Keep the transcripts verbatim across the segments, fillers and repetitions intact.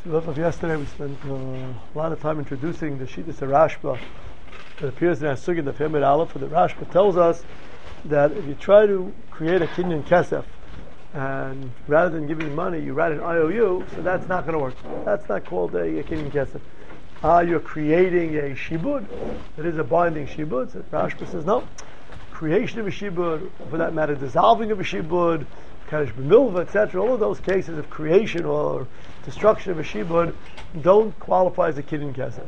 So of yesterday we spent uh, a lot of time introducing the Shittas Rashba that appears in our Sugya the Femid Aleph. The Rashba tells us that if you try to create a kinyan kesef, and rather than giving money, you write an I O U, so that's not going to work. That's not called a, a kinyan kesef. Ah, uh, you're creating a shibud. It is a binding shibud. So Rashba says no. Creation of a shibud, for that matter, dissolving of a shibud, Kaddish b'milva, et cetera. All of those cases of creation or destruction of a shibud don't qualify as a kinyan kesef.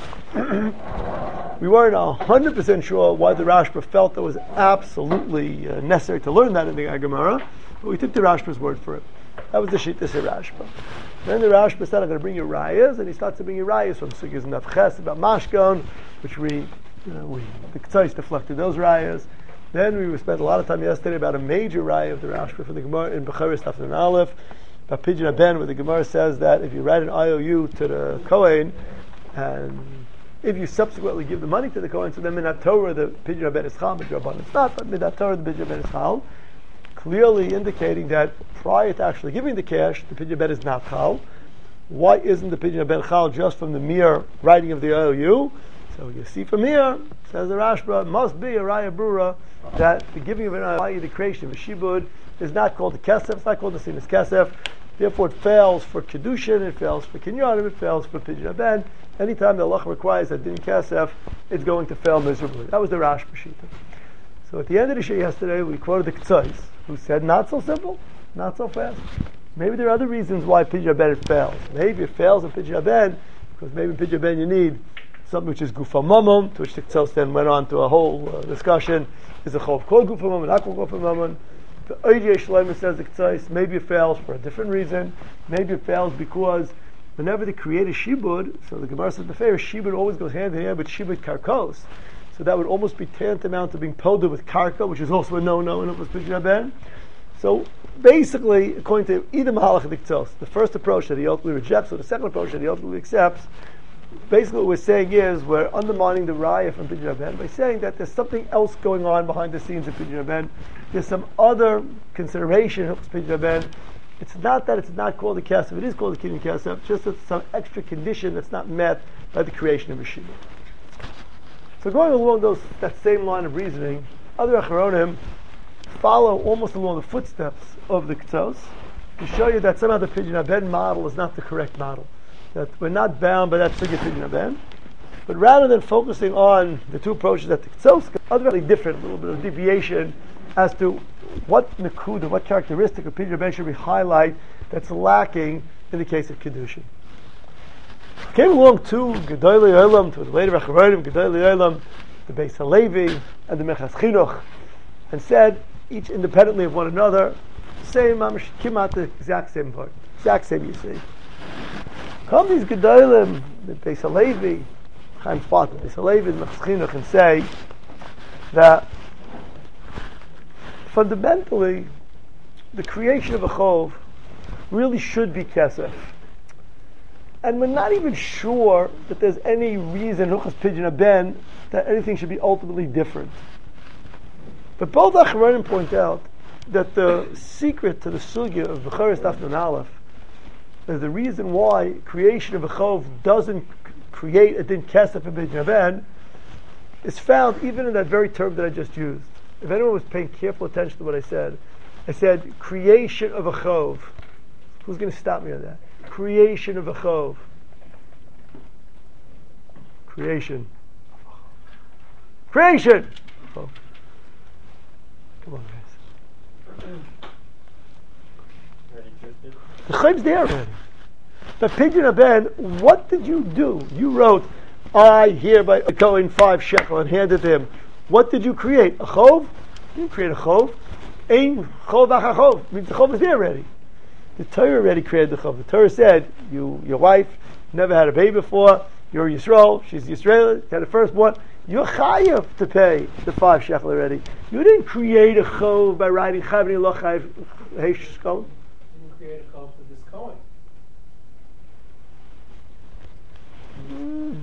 We weren't a hundred percent sure why the Rashba felt that was absolutely uh, necessary to learn that in the Gemara, but we took the Rashba's word for it. That was the Shittas Rashba. Then the Rashba said, "I'm going to bring you rayas," and he starts to bring you rayas from Sugyas and Nafches about Mashkon, which we, you know, we the Ketzos deflected those rayas. Then we spent a lot of time yesterday about a major raya of the Rashba from the Gemara in Becharis Tafsir Aleph, about Pidyon Ben, where the Gemara says that if you write an I O U to the Kohen, and if you subsequently give the money to the Kohen, so then Minat Torah the Pidyon Ben is Chal, Midrabanan it's not, but Minat Torah the Pidyon Ben is Chal, clearly indicating that prior to actually giving the cash, the Pidyon Ben is not Chal. Why isn't the Pidyon Ben Chal just from the mere writing of the I O U? So you see from here, says the Rashba, it must be a Raya Brura that the giving of an I O U, the creation of a Shibud, is not called the Kesef, it's not called the Sinas Kesef. Therefore, it fails for Kedushin, it fails for Kinyanim, it fails for Pidyon Ben. Anytime the Allah requires a Din Kesef, it's going to fail miserably. That was the Rashba Shita. So at the end of the Shia yesterday, we quoted the Ketzos, who said, not so simple, not so fast. Maybe there are other reasons why Pidyon Ben it fails. Maybe it fails in Pidyon Ben, because maybe in Pidyon Ben you need something which is Gufa Mamon, to which the Ketzos then went on to a whole uh, discussion. Is a Chov called Gufa Mamon, not called Gufa Mamon? The Oidiyah Shlomo says the Ketzos, maybe it fails for a different reason. Maybe it fails because whenever they create a Shibud, so the Gemara says the fair Shibud always goes hand in hand with Shibud Karkos. So that would almost be tantamount to being polded with Karka, which is also a no-no in Upas Pidyon Ben. So basically, according to either Mahalach of the Ketzos, the first approach that he ultimately rejects, or the second approach that he ultimately accepts, basically what we're saying is we're undermining the Raya from Pidyon Ben by saying that there's something else going on behind the scenes of Pidyon Ben. There's some other consideration of Pidyon Ben. It's not that it's not called a Kesef, it is called a Kinyan Kesef, just that some extra condition that's not met by the creation of a Shibud. So going along those that same line of reasoning, other Acharonim follow almost along the footsteps of the Ketzos to show you that somehow the Pidyon Ben model is not the correct model. That we're not bound by that Sugya Pidyon Ben, but rather than focusing on the two approaches that the Ketzos are very different, a little bit of deviation as to what Nakuda, what characteristic of Pidyon Ben should we highlight that's lacking in the case of Kedushin. Came along two Gedolei Olam, to the later Acharonim, Gedolei Olam, the Beis Halevi and the Mechas Chinuch, and said, each independently of one another, same, kimat the exact same part, exact same you see. Come these Gedolim, the Beis Halevi, Chaim Fat, the Beis Halevi, the Mechas Chinuch, and say that fundamentally the creation of a Chov really should be Kesef. And we're not even sure that there's any reason, Huchas Pidyon Ben, that anything should be ultimately different. But both Acharonim point out that the secret to the Sugya of Becharis Tafsir Aleph is the reason why creation of a Chov doesn't create a Din Kesef in Pidyon Ben is found even in that very term that I just used. If anyone was paying careful attention to what I said, I said creation of a Chov. Who's going to stop me on that? Creation of a Chov. Creation. Creation! Oh. Come on, guys. The Chov's there already. The Pidyon Ben, what did you do? You wrote, I hereby go in five shekel and handed to him. What did you create? A Chov? You didn't create a Chov. Ein Chov acha Chov. Means the Chov is there already. The Torah already created the Chov. The Torah said, you, your wife, never had a baby before, you're Yisrael, she's Yisrael, had a firstborn, you're chayav to pay the five shekel already. You didn't create a Chov by writing Chavni lo chayav heish skol. You didn't create a Chov for this Kohen. Mm.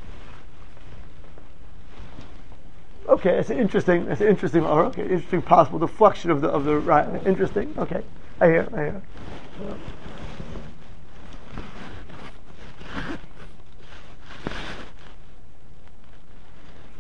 Okay, it's an interesting, it's an interesting, or okay, interesting possible deflection of the of the right. Interesting. Okay, I hear, I hear.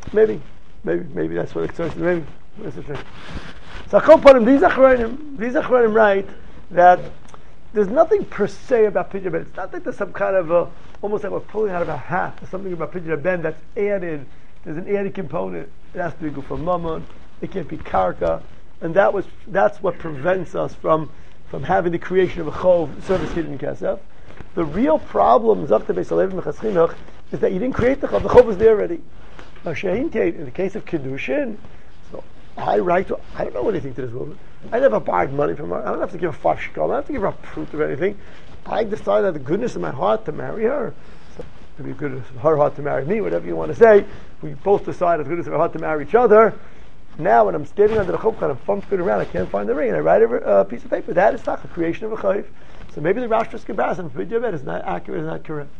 maybe, maybe, maybe that's what it says. Maybe that's the thing. So I can't put him. These achronim, these achronim write that there's nothing per se about Pidyon Ben. It's not like there's some kind of a, almost like we're pulling out of a hat. There's something about Pidyon Ben that's added. There's an added component. It has to be good for mammon. It can't be karka, and that was that's what prevents us from from having the creation of a chov service hidden kesef. The real problem, Zakta Beis Halevi Mechas Chinuch, is that you didn't create the chov. The chov was there already. Now, Shein Kate, in the case of Kedushin, so I write to, I don't know anything to this woman. I never borrowed money from her. I don't have to give her fashkal. I don't have to give her proof of anything. I decided out of the goodness of my heart to marry her. So maybe goodness of her heart to marry me, whatever you want to say. We both decided out of the goodness of our heart to marry each other. Now, when I'm standing under the chov, kind of fumbling around, I can't find the ring, and I write a uh, piece of paper. That is not the creation of a chayv. So maybe the Rashba's comparison for Pidyon Ben is not accurate, is not correct.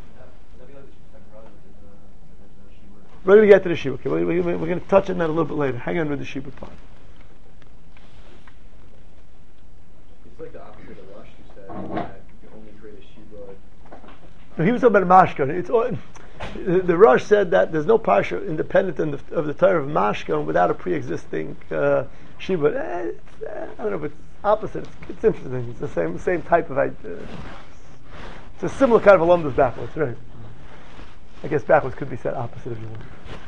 We're going to get to the Shibud. Okay, we're, we're, we're going to touch on that a little bit later. Hang on with the Shibud part. It's like the opposite of Rush, who said that you only create a Shibud. No, he was talking about Mashkan. It's all, the, the Rush said that there's no parsha independent of the, of the Torah of Mashkan without a pre-existing uh, Shibud. Eh, eh, I don't know if it's opposite. It's, it's interesting. It's the same same type of idea. It's a similar kind of alumnus backwards, right? I guess backwards could be said opposite if you want.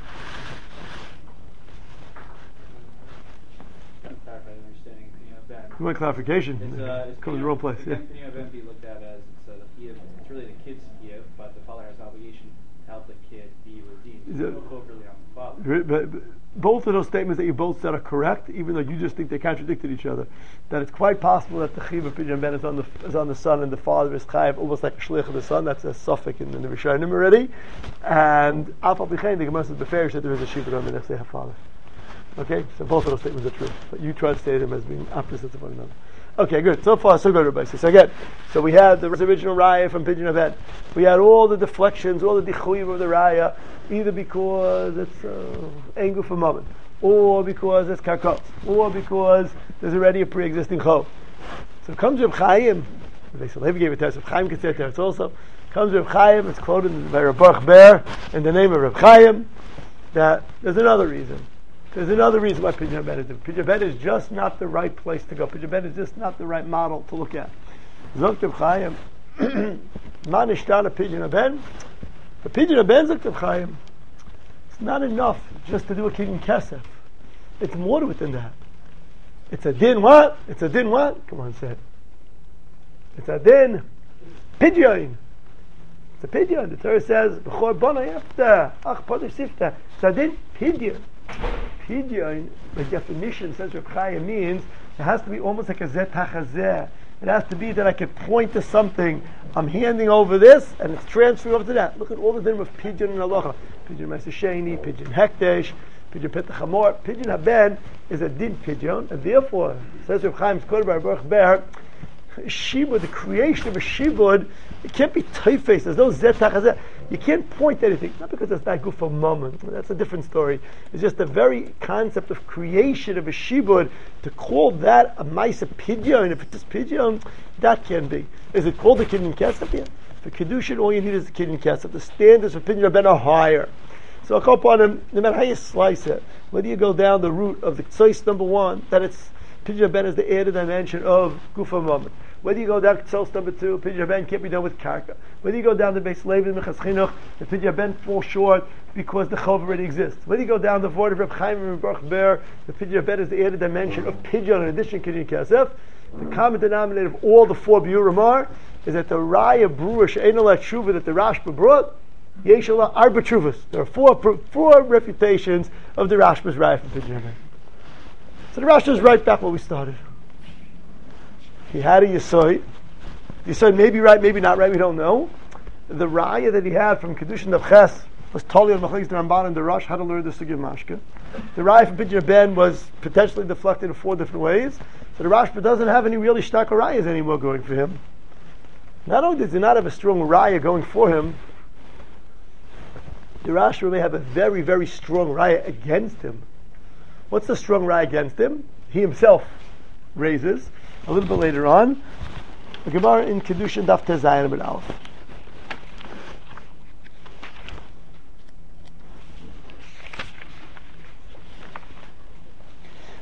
You want clarification? It's, uh, it's Comes to the wrong place. Yeah. Pidyon Ben be looked at as it's, uh, the chiyuv, it's really the kid's chiyuv, but the father has an obligation to help the kid be redeemed. There's no chov really on the father. But, but both of those statements that you both said are correct, even though you just think they contradicted each other. That it's quite possible that the chiyuv of Pidyon Ben is on the is on the son, and the father is chayav, almost like a shlich of the son. That's a suffix in, in the Rishonim already. And Afal B'chein, the Gemara says beferish that there is a shibud on the next day of father. Okay, so both of those statements are true, but you try to state them as being opposites of one another. Okay, good. So far, so good, Rabbi. So again, so we had the original raya from Pidyon Ben. We had all the deflections, all the dichuyim of the raya, either because it's uh, anger for moment, or because it's karkos, or because there's already a pre-existing chov. So it comes Reb Chaim. They said Levi gave it to us. Reb Chaim can say it to us also. Comes Reb Chaim. It's quoted by Reb Baruch Ber in the name of Reb Chaim. That there's another reason. There's another reason why Pidyon Ben is different. Pidyon Ben is just not the right place to go. Pidyon Ben is just not the right model to look at. Zokt Reb Chaim, man ishtana Pidyon Ben. The Pidyon Ben, Zokt Reb Chaim, it's not enough just to do a kiddush kesef. It's more to it than that. It's a din what? It's a din what? Come on, say it. It's a din Pidyon. It's a Pidyon. The Torah says, B'chor bona yefta, ach podesh sifta. It's a din Pidyon. Pidyon, by definition, says Reb Chaim, means it has to be almost like a zeh tachazeh. It has to be that I could point to something. I'm handing over this, and it's transferring over to that. Look at all the din of Pidyon and halacha. Pidyon Ma'aser Sheni, Pidyon Hekdesh, Pidyon Petach Hamor. Pidyon Haben is a din Pidyon, and therefore, says Reb Chaim's quoted by Baruch Ber, Shibud, the creation of a Shibud, it can't be typeface. There's no zeh tachazeh. You can't point to anything. Not because it's not good for moment. That's a different story. It's just the very concept of creation of a Shibud, to call that a Ma'aser Pidyon, if it's Pidyon, that can be. Is it called a Kiddush Kesef? Yeah. For Kedushin, all you need is a Kiddush Kesef. The standards for Pidyon Ben are higher. So I'll call upon him, no matter how you slice it, whether you go down the route of the Tzois number one, that it's Pidyon Ben is the added dimension of Gufa Moment. Whether you go down to Tzos number two, Pidyon Ben can't be done with Karka. Whether you go down to Beis Levi and Mechas Chinuch, the Pidyon Ben falls short because the Chov already exists. Whether you go down the Vort of Reb Chaim and Baruch Ber, the Pidyon Ben is the added dimension of Pidyon in addition to Kiddush Kesef. The common denominator of all the four Biurim are is that the Raya Brewer She'ein Ala Tshuva that the Rashba brought, Yesh Ala Arba Tshuvas. There are four four refutations of the Rashba's Raya from Pidyon Ben. So the Rashba is right back where we started. He had a Yisoid. The Yisoid may be right, maybe not right, we don't know. The Raya that he had from Kedushin of Ches was totally on Machlekes the Ramban and the Rosh, how to learn the Sugya Mashka. The Raya from Pidyon Ben was potentially deflected in four different ways. So the Rashba doesn't have any really stark Rayas anymore going for him. Not only does he not have a strong Raya going for him, the Rashba may have a very, very strong Raya against him. What's the strong Raya against him? He himself raises a little bit later on. The Gemara in Kedushin Daf Tezayin Amud Aleph.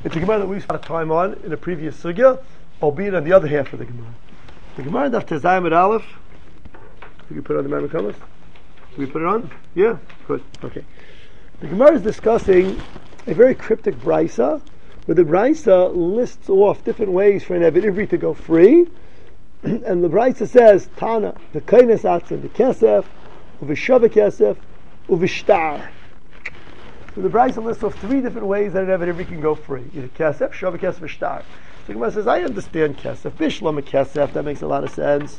It's a Gemara that we spent time on in a previous sugya, albeit on the other half of the Gemara. The Gemara Daf Tezayim at Aleph. Did you put it on the Mamre Kamas? Did we put it on? Yeah? Good. Okay. The Gemara is discussing a very cryptic brisa, where the brisa lists off different ways for an Eved Ivri to go free. And the brisa says, Tana, the Kainas Atzim, the Kesef, Uvishava Kesef, Uvishtar. So the brisa lists off three different ways that an Eved Ivri can go free. Either Kesef, Shava Kesef, or Shtar. So the Gemara says, I understand Kesef. Bishlam Kesef, that makes a lot of sense.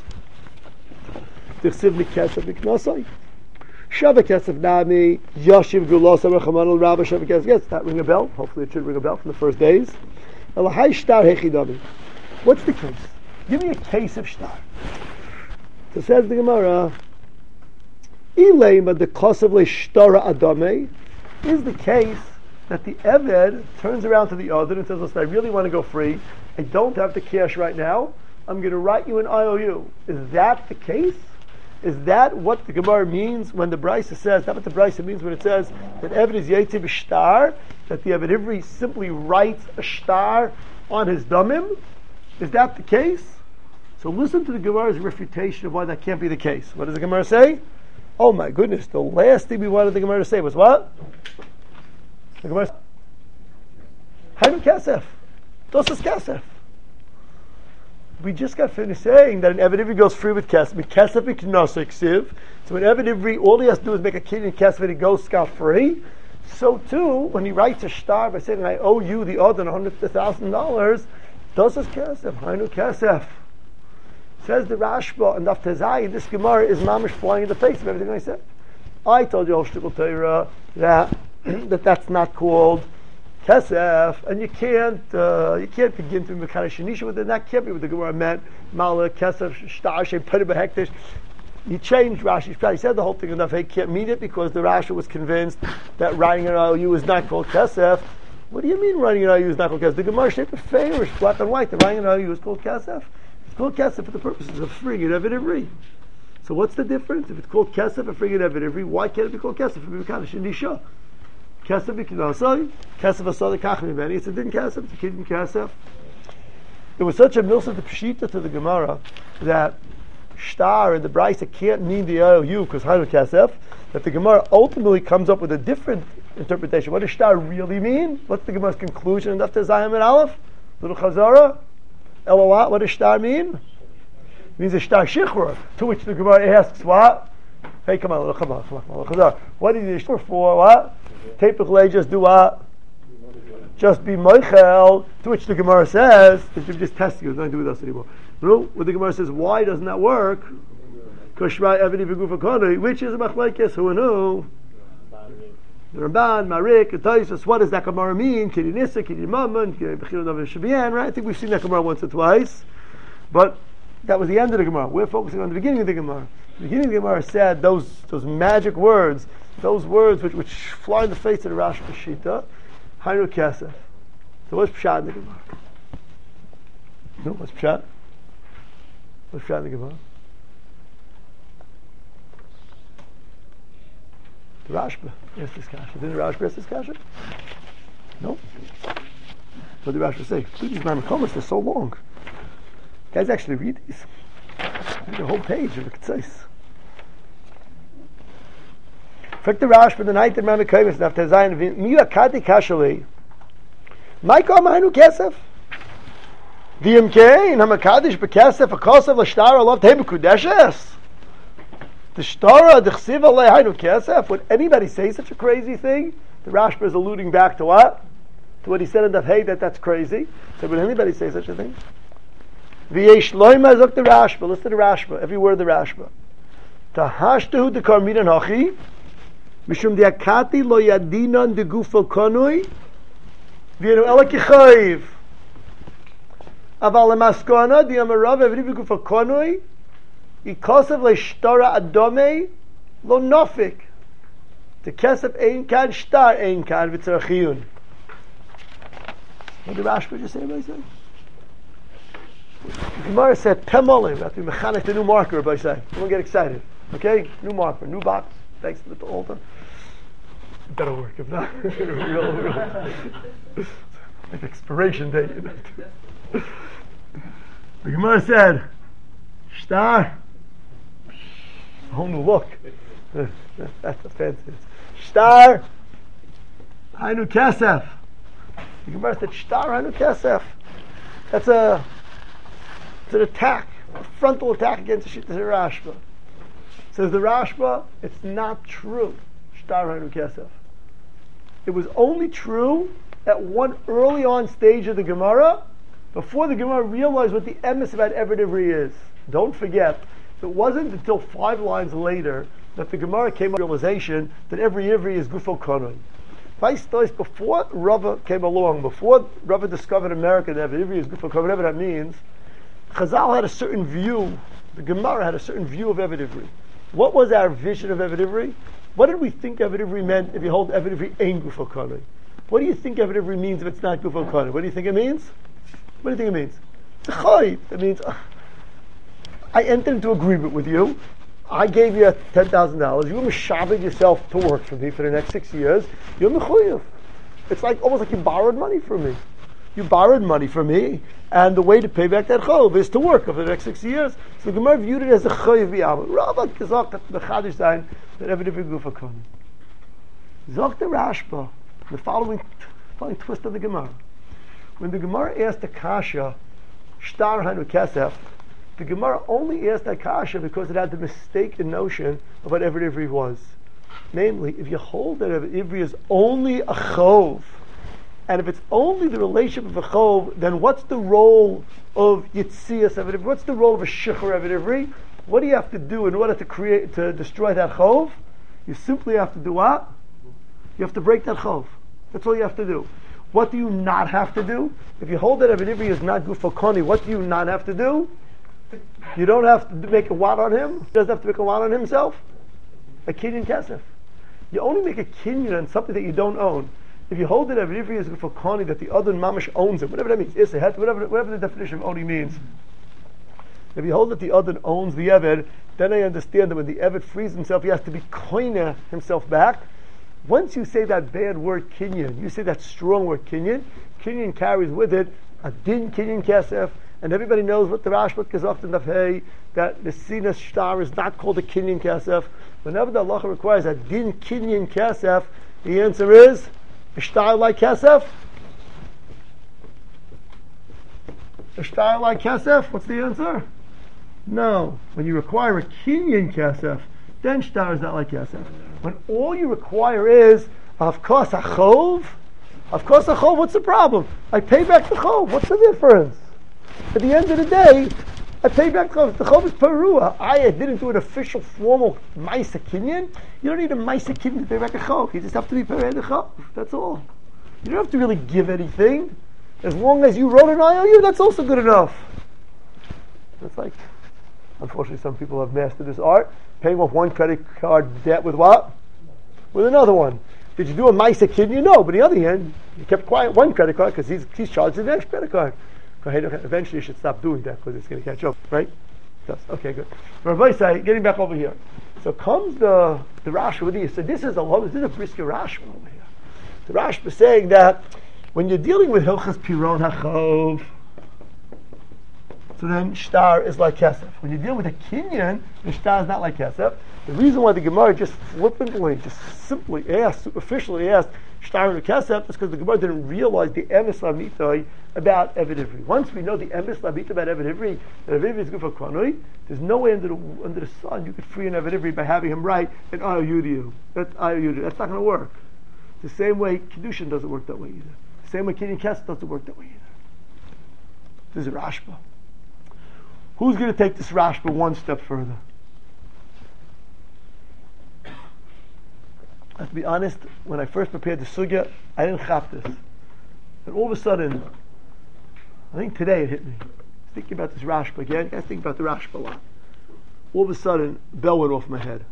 Tichsiv Kesef Miknosai. Shava Kesef Nami, Yashiv Gulos, Rachaman al Rabba, Shava Kesef. Yes, that ring a bell. Hopefully it should ring a bell from the first days. Elahai Shtar Hechidami. What's the case? Give me a case of Shtar. So says the Gemara, Ilema the Kosev Le Shtara Adame is the case that the Eved turns around to the other and says, listen, I really want to go free. I don't have the cash right now. I'm going to write you an I O U. Is that the case? Is that what the Gemara means when the Brisa says, that what the Brisa means when it says that Eved is Yetzi B'Shtar, that the Eved Ivri simply writes a Shtar on his Damim? Is that the case? So listen to the Gemara's refutation of why that can't be the case. What does the Gemara say? Oh my goodness, the last thing we wanted the Gemara to say was what? The Gemara said, Hainu Kesef. Tosas Kesef. We just got finished saying that an Eved Ivri goes free with Kesef. Kesef iknosik siv. So an Eved Ivri, all he has to do is make a kid in Kesef and he goes scot-free. So too, when he writes a shtar by saying, I owe you the other one hundred thousand dollars, Tosas Kesef. Hainu Kesef. Says the Rashba and Daf Tezai, this Gemara is mamish flying in the face of everything I said. I told you, Shtikul Torah, that that that's not called Kesef, and you can't uh, you can't begin to Mekana Shanisha with it. That can't be what the Gemara meant. Mala Kesef Shtar Shem Peri Behektish. He changed Rashi's prat. He said the whole thing enough. He can't mean it because the Rashi was convinced that writing an I O U is not called Kesef. What do you mean writing an I O U is not called Kesef? The Gemara shaped a favor, black and white. The writing an I O U is called Kesef. It's called Kesef for the purposes of freeing an Eved Ivri. So what's the difference? If it's called Kesef for freeing an Eved Ivri, why can't it be called Kesef for Mekana Shanisha? Kesef Iknosai, Kesef Asali Kachmi Beni. It's a din Kesef, it's a kid in Kesef. It was such a milsa to Pshita to the Gemara that Shtar and the Brisa can't mean the I O U because Hainu Kesef, that the Gemara ultimately comes up with a different interpretation. What does Shtar really mean? What's the Gemara's conclusion in Daf Tezayim and Aleph? Little Chazara? Elawat, what does Shtar mean? It means a Shtar Shichur, to which the Gemara asks, what? Hey, come on, come on, come on, come on, come on. What did you Shichur for? What? Typically just do what? Just be Moichel, to which the Gemara says, that you're just testing, it's nothing to do with us anymore. No, what the Gemara says, why doesn't that work? Because Shmai Evedi V'Gufa Konoi, which is a Machlekes, who and who? The Ramban, Marik, and Taisus, what does that Gemara mean? Kiri Nissa, Kiri Mammon, Kiri Bechir Nov Shabian, right? I think we've seen that Gemara once or twice. But that was the end of the Gemara. We're focusing on the beginning of the Gemara. The beginning of the Gemara said those those magic words, those words which, which fly in the face of the Rashi Shita, Hainu Kesef. So what's Pshat in the Gemara? No, what's Pshat? What's Pshat in the Gemara? The Rashba asked this kasha. Didn't the Rashba ask this kasha? No. What did the Rashba say? Dude, these Mamakomas, they're so long. Guys actually read these. Read the whole page of the Ketzais. Frick the Rashba, the night that Mamakomas, after Zayin, Miyu Akati Kashali. Maiko Mahanu Kesef. The M K, in Hamakadish, Bekesef, Akosav, Lashtar, Allah, Tebu Kudeshes. The Shtara, the Chsiva Lehainu Kesef. Would anybody say such a crazy thing? The Rashba is alluding back to what? To what he said in the Hey, that that's crazy. So would anybody say such a thing? V'yesh loima zok the Rashba. Listen to the Rashba. Every word of the Rashba. Tahashtahu de karminan hachi. Mishum de akati lo yadinan de gufo konui. V'yenu elakichayv. Aval lemaskona di amarav evri gufo konui. Ikosav le'shtara adome lo nofik. The kesef ein kan shtar ein kan v'tzarachiyun. What did Rashba just say about that? The Gemara said pemolim. After we mechanic the new marker, by say, don't get excited. Okay, new marker, new box. Thanks to the altar. Better work if not. real, real. like expiration date. You know? The Gemara said, Shtar, a whole new look. That's offensive. Shtar, Hainu Kesef. The Gemara said, Shtar, Hainu Kesef. That's a, it's an attack, a frontal attack against the Shittas Rashba. Says the Rashba, it's not true. Shtar, Hainu Kesef. It was only true at one early on stage of the Gemara, before the Gemara realized what the emes about Eved Ivri is. Don't forget, it wasn't until five lines later that the Gemara came to the realization that every Ivri is Gufo Konon. Before Rava came along, before Rava discovered America that Eved Ivri is Gufo Konon, whatever that means, Chazal had a certain view, the Gemara had a certain view of Eved Ivri. What was our vision of Eved Ivri? What did we think Eved Ivri meant if you hold Eved Ivri ain't Gufo Konon? What do you think Eved Ivri means if it's not Gufo Konon? What do you think it means? What do you think it means? It's a choy. It means uh, I entered into agreement with you. I gave you ten thousand dollars. You mishavid yourself to work for me for the next six years. You're mechuyev. It's like almost like you borrowed money from me. You borrowed money from me, and the way to pay back that chov is to work over the next six years. So the Gemara viewed it as a choyev b'yam. Rabba gesagt that the chadish sein that every different gufa kohen. Zok the Rashba, the following following twist of the Gemara. When the Gemara asked the Kasha, Shtar Hanu Kesef, the Gemara only asked that Kasha because it had the mistaken notion of what Eved Ivri was. Namely, if you hold that Eved Ivri is only a chov, and if it's only the relationship of a chov, then what's the role of Yitzias Eved Ivri? What's the role of a Shichur Eved Ivri? What do you have to do in order to create, to destroy that chov? You simply have to do what? You have to break that chov. That's all you have to do. What do you not have to do? If you hold that Eved Ivri is not Gufo Koni, what do you not have to do? You don't have to make a wat on him. He doesn't have to make a wat on himself. A kinyan kesef. You only make a kinyan on something that you don't own. If you hold that Eved Ivri is Gufo Koni, that the other mamash owns it, whatever that means, Isahet, whatever, whatever the definition of Oni means. If you hold that the other owns the Eved, then I understand that when the Eved frees himself, he has to be koine himself back. Once you say that bad word kinyan, you say that strong word kinyan, kinyan carries with it a din kinyan kesef, and everybody knows what the Rashba gesagt in the Daf, that the Sinas Shtar is not called a kinyan kesef. Whenever the halacha requires a din kinyan kesef, the answer is a shtar like kesef. A shtar like kesef. What's the answer? No. When you require a kinyan kesef, then shtar is not like kesef. When all you require is, of course, a chov, of course, a chov, what's the problem? I pay back the chov. What's the difference? At the end of the day, I pay back the chov. The chov is perua. I didn't do an official, formal maisa kinyan. You don't need a maisa kinyan to pay back a chov. You just have to be paid the chov. That's all. You don't have to really give anything. As long as you wrote an I O U, that's also good enough. That's like, unfortunately, some people have mastered this art. Paying off one credit card debt with what? With another one. Did you do a maisa kinyan? No, but on the other hand, you kept quiet one credit card because he's, he's charged the next credit card. Eventually you should stop doing that because it's going to catch up, right? Yes. Okay, good. Rabbi say, getting back over here. So comes the the Rashi with this. So this is a this is a brisker Rashi over here. The Rashi is saying that when you're dealing with Hilchas Piron HaChov, so then shtar is like kesef. When you deal with a kinyan, the shtar is not like kesef. The reason why the Gemara just flippantly, just simply asked, superficially asked, shtar and kesef, is because the Gemara didn't realize the emes lamitoi about Eved Ivri. Once we know the emes lamita about Eved Ivri, that Eved Ivri is good for kranoi, there's no way under the under the sun you could free an Eved Ivri by having him write an I O U to you. That's I O U to you. That's not going to work. The same way Kedushin doesn't work that way either. The same way kinyan kesef doesn't work that way either. This is Rashba. Who's going to take this Rashba one step further? I have to be honest, when I first prepared the sugya, I didn't chap this. And all of a sudden, I think today it hit me. I was thinking about this Rashba again. I think about the Rashba a lot. All of a sudden, bell went off my head.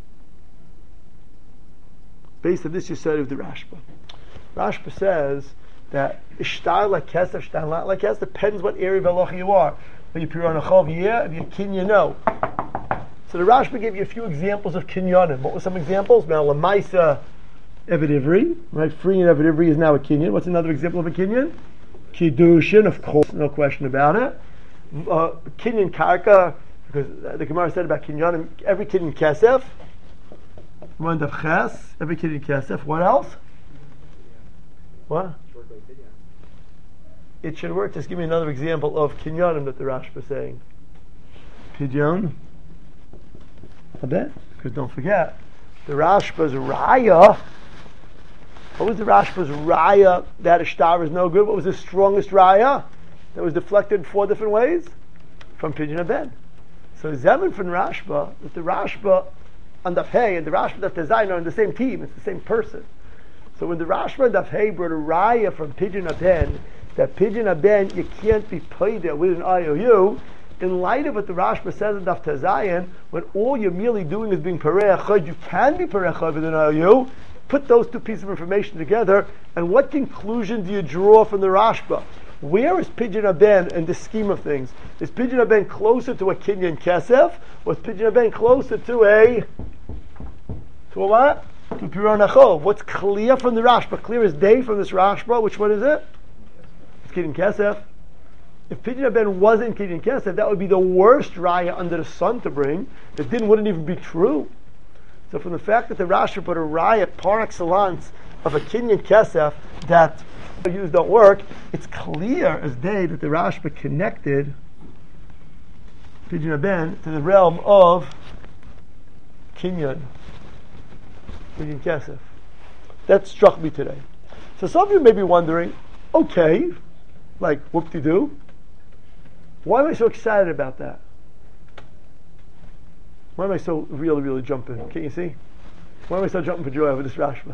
Based on this, you said of the Rashba. Rashba says that ishtar like kesef, ishtar not like kesef, depends what area of halacha you are. If you're on a chov, yeah. If you're kinyan, no. So the Rashba gave you a few examples of kinyanim. What were some examples? Now, lamaisa, Eved Ivri, right? Freeing an Eved Ivri is now a Kinyan. What's another example of a Kinyan? Kiddushin, of course, no question about it. Uh, Kinyan Karka, because the Gemara said about Kinyan, every Kinyan Kesef, one of Ches, every Kinyan Kesef. What else? What? It should work. Just give me another example of Kinyanim that the Rashba is saying. Pidyon. I bet. Because don't forget, the Rashba's Raya. What was the Rashba's Raya that a star is no good? What was the strongest Raya that was deflected in four different ways? From Pidyon Aben. So Zeman from Rashba, that the Rashba and Daf Hey and the Rashba Daf Tezayin are on the same team. It's the same person. So when the Rashba and Daf Hey brought a Raya from Pidyon Aben, that Pidyon Aben you can't be paid there with an I O U, in light of what the Rashba says in Daf Tezayin, when all you're merely doing is being Parei Achad, you can be Parei Achad with an I O U. Put those two pieces of information together, and what conclusion do you draw from the Rashba? Where is Pidyon Aben in the scheme of things? Is Pidyon Aben closer to a Kinyan Kesef, or is Pidyon Aben closer to a to a what? To Piron Achov? What's clear from the Rashba? Clear as day from this Rashba. Which one is it? It's Kinyan Kesef. If Pidyon Aben wasn't Kinyan Kesef, that would be the worst raya under the sun to bring. It didn't wouldn't even be true. So from the fact that the Rashi put a raya par excellence of a Kinyan Kesef that use don't work, it's clear as day that the Rashba connected Pidyon Aben to the realm of Kinyan, Kinyan Kesef. That struck me today. So some of you may be wondering, okay, like whoop-de-doo, why am I so excited about that? Why am I so really, really jumping? Can you see? Why am I so jumping for joy over this Rashba?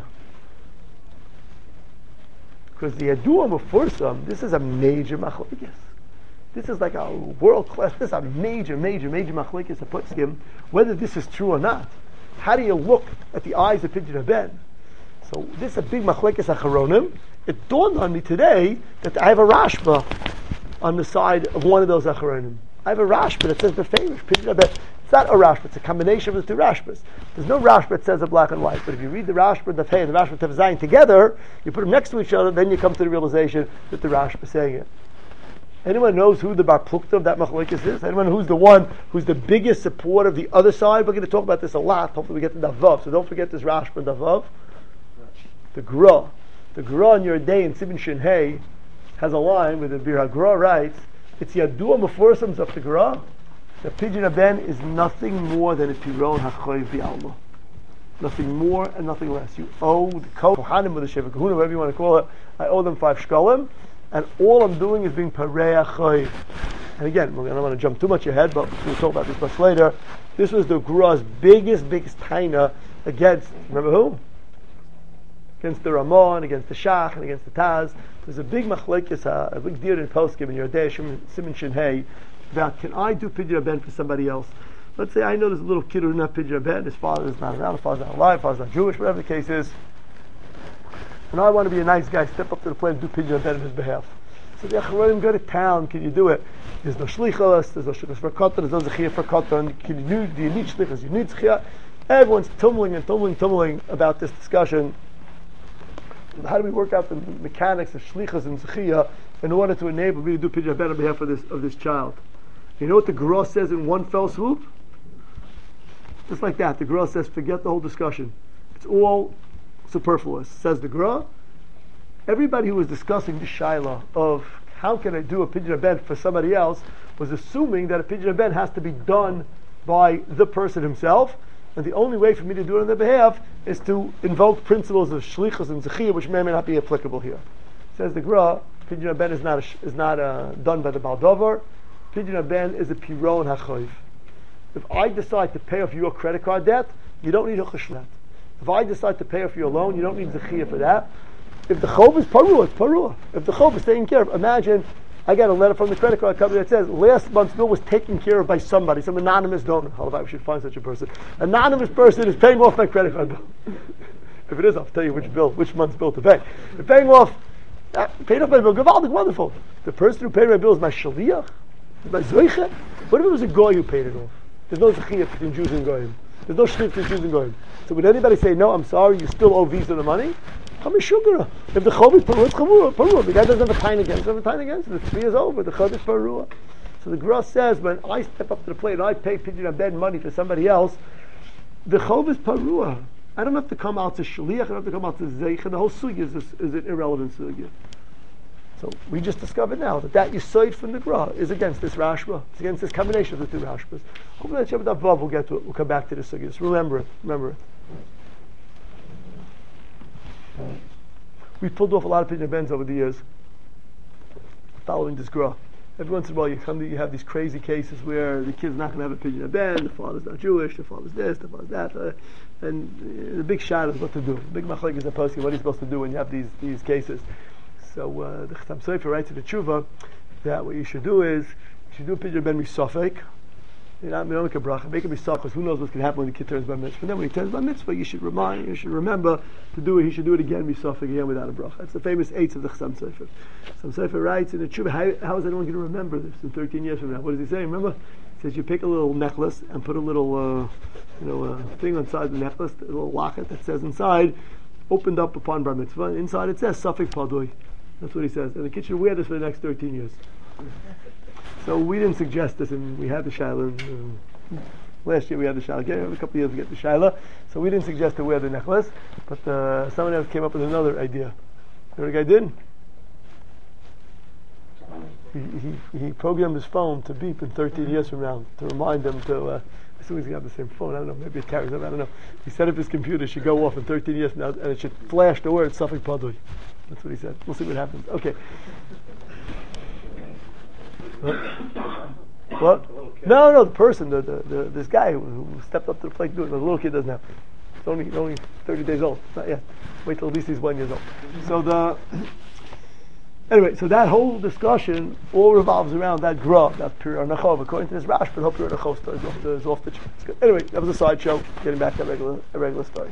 Because the Yaduam of Fursam, this is a major machlokes. This is like a world class. This is a major, major, major machlokes of Putzkim. Whether this is true or not, how do you look at the eyes of Pidyon Aben? So this is a big machlokes acharonim. It dawned on me today that I have a Rashba on the side of one of those acharonim. I have a Rashba that says the famous Pidyon Aben. It's not a Rashba, it's a combination of the two Rashbas. There's no Rashba that says a black and white, but if you read the Rashba Daf Hey and the Rashba Daf Zayin together, you put them next to each other, then you come to the realization that the Rashba is saying it. Anyone knows who the Bar Plukta of that machlokes is? Anyone who's the one who's the biggest supporter of the other side? We're going to talk about this a lot. Hopefully we get to Davav, so don't forget this Rashba and Davav. The Gra. The Gra in your day in Sibin Shin Hey has a line where the Bir HaGra writes, it's Yadua Meforsams of the Gra. The Pidyon Aben is nothing more than a Piron HaChoyv B'Alma. Nothing more and nothing less. You owe the Kohanim or the Sheva Kahuna, whatever you want to call it, I owe them five shkolim, and all I'm doing is being Parei Achayv. And again, I don't want to jump too much ahead, but we'll talk about this much later. This was the Gra's biggest, biggest taina against, remember who? Against the Ramon, against the Shach, and against the Taz. There's a big machlekes, a big deal in Poskim in your day, Simon Shin Hey, about can I do Pidyon Aben for somebody else? Let's say I know there's a little kid who doesn't have Pidyon Aben, his father is not around, his father's not alive, his father's not Jewish, whatever the case is. And I want to be a nice guy, step up to the plate and do Pidyon Aben on his behalf. So the Acharonim go to town, can you do it? There's no shlichus, there's no shlichus for katan, there's no zechiyah for katan, can you do, do you need shlichus, you need zechiyah? Everyone's tumbling and tumbling, tumbling about this discussion. How do we work out the mechanics of shlichus and zechiyah in order to enable me to do Pidyon Aben on behalf of this, of this child? You know what the Gra says in one fell swoop? Just like that, the Gra says, forget the whole discussion. It's all superfluous. Says the Gra. Everybody who was discussing the shaila of how can I do a Pidyon Aben for somebody else was assuming that a Pidyon Aben has to be done by the person himself, and the only way for me to do it on their behalf is to invoke principles of shlichus and zechiyah, which may or may not be applicable here. Says the Gra, Pidyon Aben is not a, is not a, done by the Baldover. Pidyon Aben is a Piron HaChoyv. If I decide to pay off your credit card debt, you don't need a cheshvat. If I decide to pay off your loan, you don't need zechiyah for that. If the chov is parua, it's parua. If the chov is taken care of, imagine I got a letter from the credit card company that says last month's bill was taken care of by somebody, some anonymous donor. How about we should find such a person? Anonymous person is paying off my credit card bill. If it is, I'll tell you which bill, which month's bill to pay. If paying off, uh, paid off my bill, Gavaldik, wonderful. The person who paid my bill is my shaliach. What if it was a goy who paid it off? There's no zechiyah between Jews and goyim. There's no shlichus in choosing goyim. So would anybody say, no, I'm sorry, you still owe Visa the money? Come shugara. If the chov is parua, it's parua, parua. The guy doesn't have a time against, doesn't have a time against. The three is over. The chov is parua. So the Gra says, when I step up to the plate and I pay pidyon abed money for somebody else, the chov is parua. I don't have to come out to shliach. I don't have to come out to zeich. The whole sugya is, is an irrelevant sugya. So we just discovered now that that yisoid from the Gra is against this Rashba. It's against this combination of the two Rashbas. Hopefully that Shabbat Vav will get to it. We'll come back to this sugya. Just remember it. Remember it. We've pulled off a lot of pidyon bends over the years following this Gra. Every once in a while you come to, you have these crazy cases where the kid's not going to have a pidyon bend, the father's not Jewish, the father's this, the father's that, uh, and uh, the big shot is what to do. The big machlek is a posting, what are you supposed to do when you have these these cases? So uh, the Chatam Sofer writes in the Tshuva that what you should do is you should do a pidyon bend misafek. You know, make a bracha, make a misafek, because who knows what's going to happen when the kid turns by mitzvah. And then when he turns by mitzvah, you should remind, you should remember to do it. He should do it again misafek again without a bracha. That's the famous eights of the Chatam Sofer. Chatam Sofer writes in the Tshuva, how, how is anyone going to remember this in thirteen years from now? What does he say? Remember, he says you pick a little necklace and put a little, uh, you know, uh, thing inside the necklace, a little locket that says inside, opened up upon bar mitzvah. And inside it says safek padoi. That's what he says. And the kid should wear this for the next thirteen years. So we didn't suggest this, and we had the Shaila. Uh, last year we had the Shaila. Again, a couple of years to get the Shaila. So we didn't suggest to wear the necklace, but uh, someone else came up with another idea. You know what the guy did? He, he, he programmed his phone to beep in thirteen years from now to remind him to. Uh, as soon as he got the same phone, I don't know, maybe it carries up, I don't know. He set up his computer, should go off in thirteen years from now, and it should flash the word Safek Padoi. That's what he said. We'll see what happens. Okay. What? What? No, no, the person, the, the, the this guy who, who stepped up to the plate to do it, the little kid doesn't have. It's only only thirty days old. Not yet. Wait till at least he's one years old. So the anyway, so that whole discussion all revolves around that gra, that Pir Nachov, according to this Rash, but hope Pir Nachov story is off the, is off the charts. Anyway, that was a sideshow. Getting back to a regular a regular story.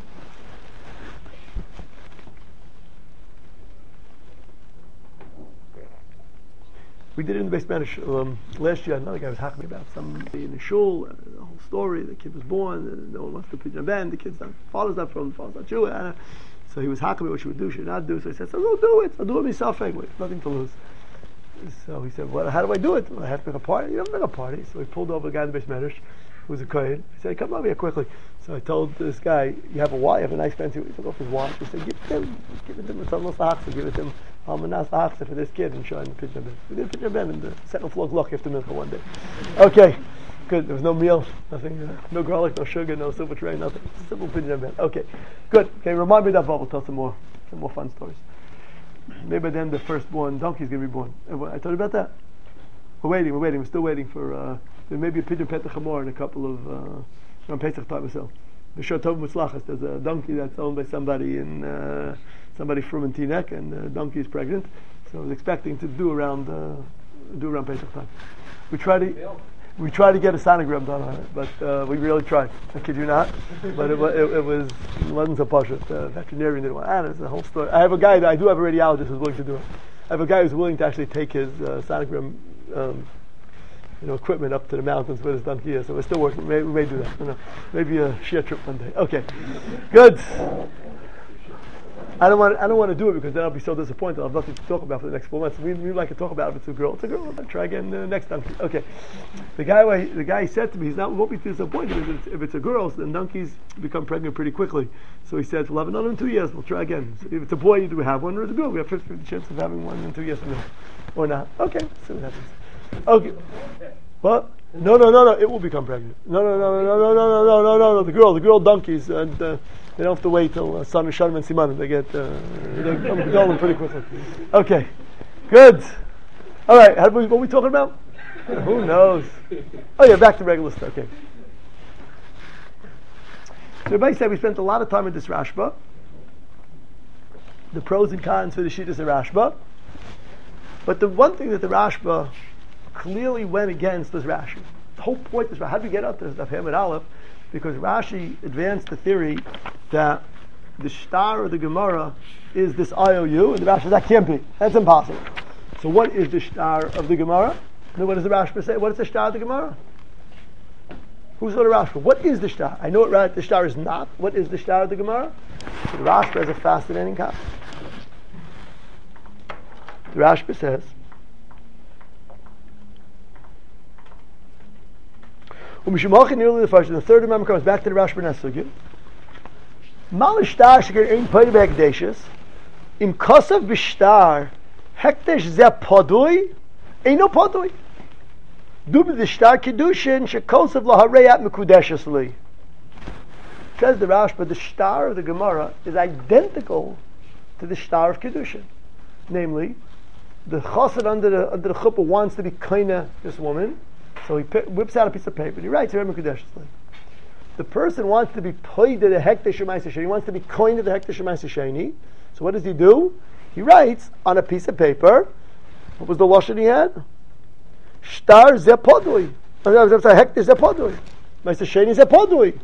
We did it in the base Spanish um, last year. Another guy was talking about somebody in the shul, uh, the whole story. The kid was born, and no one wants to put in a band. The kid's not, father's not from, the father's not Jewish. Uh, so he was talking about what she would do, she would not do. So he said, "So go do it. I'll do it myself anyway. Nothing to lose." So he said, "Well, how do I do it? Well, I have to make a party." You don't make a party. So he pulled over a guy in the base Spanish who was a kohen. He said, "Come over here quickly." So I told this guy, "You have a watch. You have a nice fancy." He took off his watch. He said, "Give it to him. Give it to him. It's almost a hachza. Give it to him." Almanas hachza for this kid and showing the pidyon ben. We did pidyon ben in the second floor Glock after mincha one day. Okay, good. There was no meal, nothing, uh, no garlic, no sugar, no silver tray, nothing. Simple pidyon ben. Okay, good. Okay, remind me of that bubble. Tell some more, some more fun stories. Maybe then the firstborn donkey is going to be born. I told you about that. We're waiting. We're waiting. We're still waiting for. Uh, there may be a pidyon petach hamor in a couple of uh, on Pesach time myself. B'shor tov mutzlachas. There's a donkey that's owned by somebody in. Uh, Somebody from Tinek, and the donkey is pregnant, so I was expecting to do around uh, do around Pesach time. We tried to we tried to get a sonogram done on it, but uh, we really tried. I kid you not, but it, it, it was it wasn't so posh. The veterinarian didn't want. Ah, there's a whole story. I have a guy that I do have a radiologist who's willing to do it. I have a guy who's willing to actually take his uh, sonogram. Um, You know, equipment up to the mountains where this donkey is. So we're still working. Maybe, we may do that. I don't know. Maybe a sheer trip one day. Okay, good. I don't want. I don't want to do it because then I'll be so disappointed. I'll have nothing to talk about for the next four months. We we like to talk about it if it's a girl. It's a girl. I'll try again uh, next donkey. Okay. The guy. The guy said to me, he's not won't be disappointed if it's, if it's a girl. So then donkeys become pregnant pretty quickly. So he said, we'll have another in two years. We'll try again. So if it's a boy, do we have one, or is it a girl? We have fifty fifty chance of having one in two years from now, or not. Okay. See what happens. Okay. What? No, no, no, no. It will become pregnant. No, no, no, no, no, no, no, no, no, no, no. The girl, the girl donkeys, and uh, they don't have to wait till uh, Son Shanim and Simanim. They get uh, they come golden pretty quickly. Okay, good. All right. How, what are we talking about? Who knows? Oh yeah, back to regular stuff. Okay. So everybody said we spent a lot of time in this Rashba. The pros and cons for the Shittas of Rashba. But the one thing that the Rashba clearly went against was Rashi. The whole point is, how do we get up to this Hamid Aleph? Because Rashi advanced the theory that the shtar of the Gemara is this I O U, and the Rashi says that can't be. That's impossible. So what is the shtar of the Gemara? And what does the Rashi say? What is the shtar of the Gemara? Who's going to Rashba? What is the shtar? I know what right, the shtar is not. What is the shtar of the Gemara? The Rashba has a fascinating concept. The Rashba says, the third member comes back to the Rashba Nesugim. Mal shtar sheker ein poide behekdeshes im kosav b'shtar hekdesh ze podui eino podui du b'shtar kedushin shekosav lahareyat mekudeshes li. Says the Rashba, the shtar of the Gemara is identical to the shtar of kedushin. Namely, the chassid under the under the chuppah wants to be kaina this woman, so he whips out a piece of paper and he writes her mekudeshes li. The person wants to be paid to the hekdesh shemais sheni. He wants to be coined to the hekdesh shemais sheni. So what does he do? He writes on a piece of paper. What was the lashon he had? Shtar zepodui. Hekdesh zepodui. Ma'aseh sheni zepodui.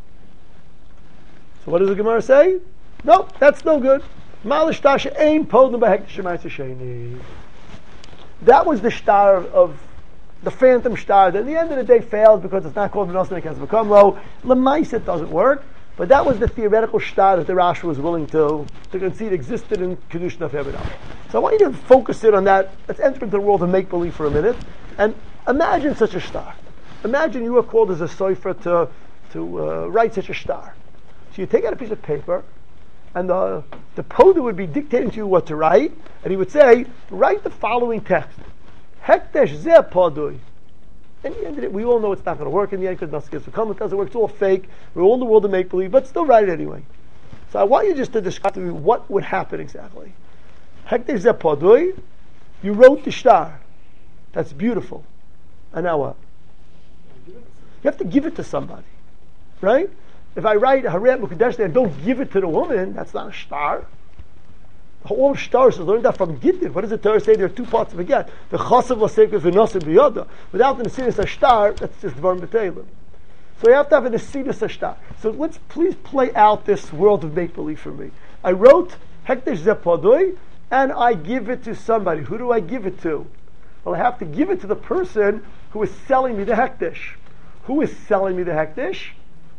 So what does the Gemara say? No, that's no good. Malish shtar she'ein podui b'hekdesh shemais sheni. That was the shtar of the phantom shtar that at the end of the day fails because it's not called v'nosne has become low. Lemais it doesn't work, but that was the theoretical shtar that the Rashi was willing to to concede existed in Kedushin of Ebenah. So I want you to focus in on that. Let's enter into the world of make believe for a minute and imagine such a shtar. Imagine you are called as a sofer to to uh, write such a shtar. So you take out a piece of paper, and the the poda would be dictating to you what to write, and he would say, write the following text. Hekdesh zeh podui. In the end of it, we all know it's not going to work in the end because nothing gets come. It doesn't work. It's all fake. We're all in the world of make believe, but still write it anyway. So I want you just to describe to me what would happen exactly. Hekdesh zeh podui. You wrote the shtar. That's beautiful. And now what? You have to give it to somebody, right? If I write Harei Mukadesh and don't give it to the woman, that's not a shtar. All stars learned that from Gittin. What does the Torah say? There are two parts of a get. The chasav l'seker v'nosim b'yoda. Without the nesidus ashtar, that's just dvarim b'teilim. So you have to have a nesidus ashtar. So let's please play out this world of make believe for me. I wrote hekdesh zeh podui, and I give it to somebody. Who do I give it to? Well, I have to give it to the person who is selling me the hekdesh. Who is selling me the hekdesh?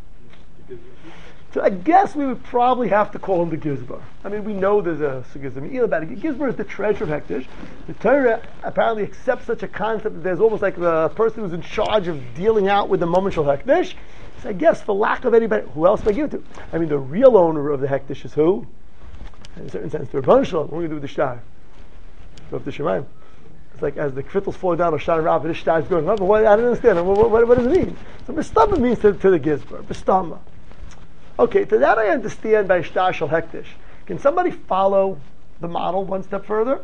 So I guess we would probably have to call him the Gizbar. I mean, we know there's a Sugizim about it. Gizbar is the treasure of Hekdesh. The Torah apparently accepts such a concept that there's almost like the person who's in charge of dealing out with the Momentshal Hekdesh. So I guess for lack of anybody, who else do I give it to? I mean, the real owner of the Hekdesh is who? In a certain sense, the Rebbeinu Shalom. What are we going to do with the Shtar? Go up the Shemayim. It's like as the krittels fall down or Shtar and Rav, this Shtar is going up. But what, I don't understand. What, what, what does it mean? So Bistama means to, to the Gizbar. Bistama. Okay, to that I understand by Shtar Shal Hekdesh. Can somebody follow the model one step further?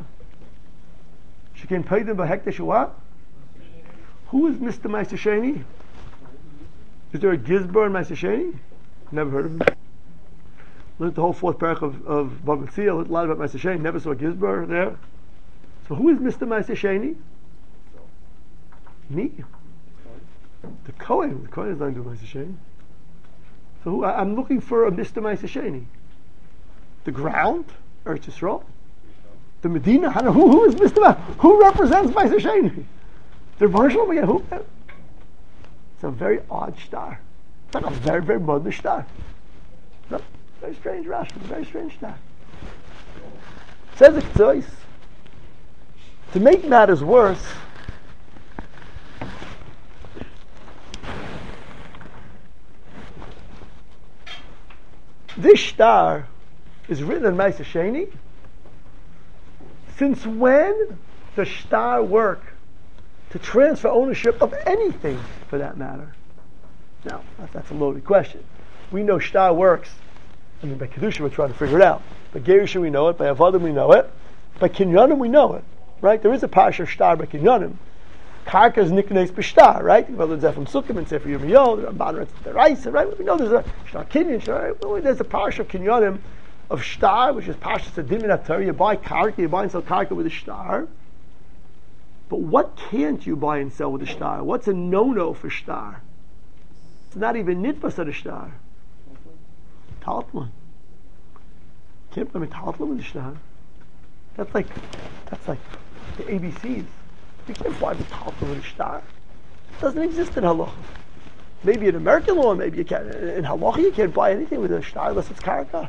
She can pay them by Hekdesh what? Who is Mister Ma'aseh Sheni? Is there a Gizbar in Ma'aseh Sheni? Never heard of him. Learned the whole fourth parak of, of Bava Metzia, learned a lot about Ma'aseh Sheni, never saw a Gizbar there. So who is Mister Ma'aseh Sheni? Me. The Kohen. The Kohen is not doing Ma'aseh Sheni. So who, I, I'm looking for a Mister Ma'aseh Sheni. The ground, Eretz Yisrael, the Medina. I don't know, who, who is Mister Ma- Who represents Ma'aseh Sheni? The Rebbeinu Shalom again. Who? It's a very odd star. It's like a very very modern star. No, very strange Rashi. Very strange star. Says it twice. To make matters worse, this star is written in Ma'aseh Sheni. Since when does star work to transfer ownership of anything, for that matter? Now, that's a loaded question. We know star works. I mean, by Kedusha we're trying to figure it out. By Gerusha we know it. By Avodim we know it. By Kinyanim we know it. Right? There is a parsha of star by Kinyanim. Karka is nicknamed B'shtar, right? Well, there's Ephraim Sukkim and Sefer Yirmiyahu, there are Banrets and Deraisa, right? We know there's a Shtar Kinyan, right? Well, there's a parsha of Kinyanim of Shtar, which is parsha Sedim in Atar. You buy Karka, you buy and sell Karka with a Shtar. But what can't you buy and sell with a Shtar? What's a no-no for Shtar? It's not even Nitbas of the Shtar. Taltman. Can't buy me Taltman with a Shtar. That's like, that's like the A B Cs. You can't buy the Talmud with a shtar. It doesn't exist in halacha. Maybe in American law, maybe you can. In halacha, you can't buy anything with a shtar unless it's karka.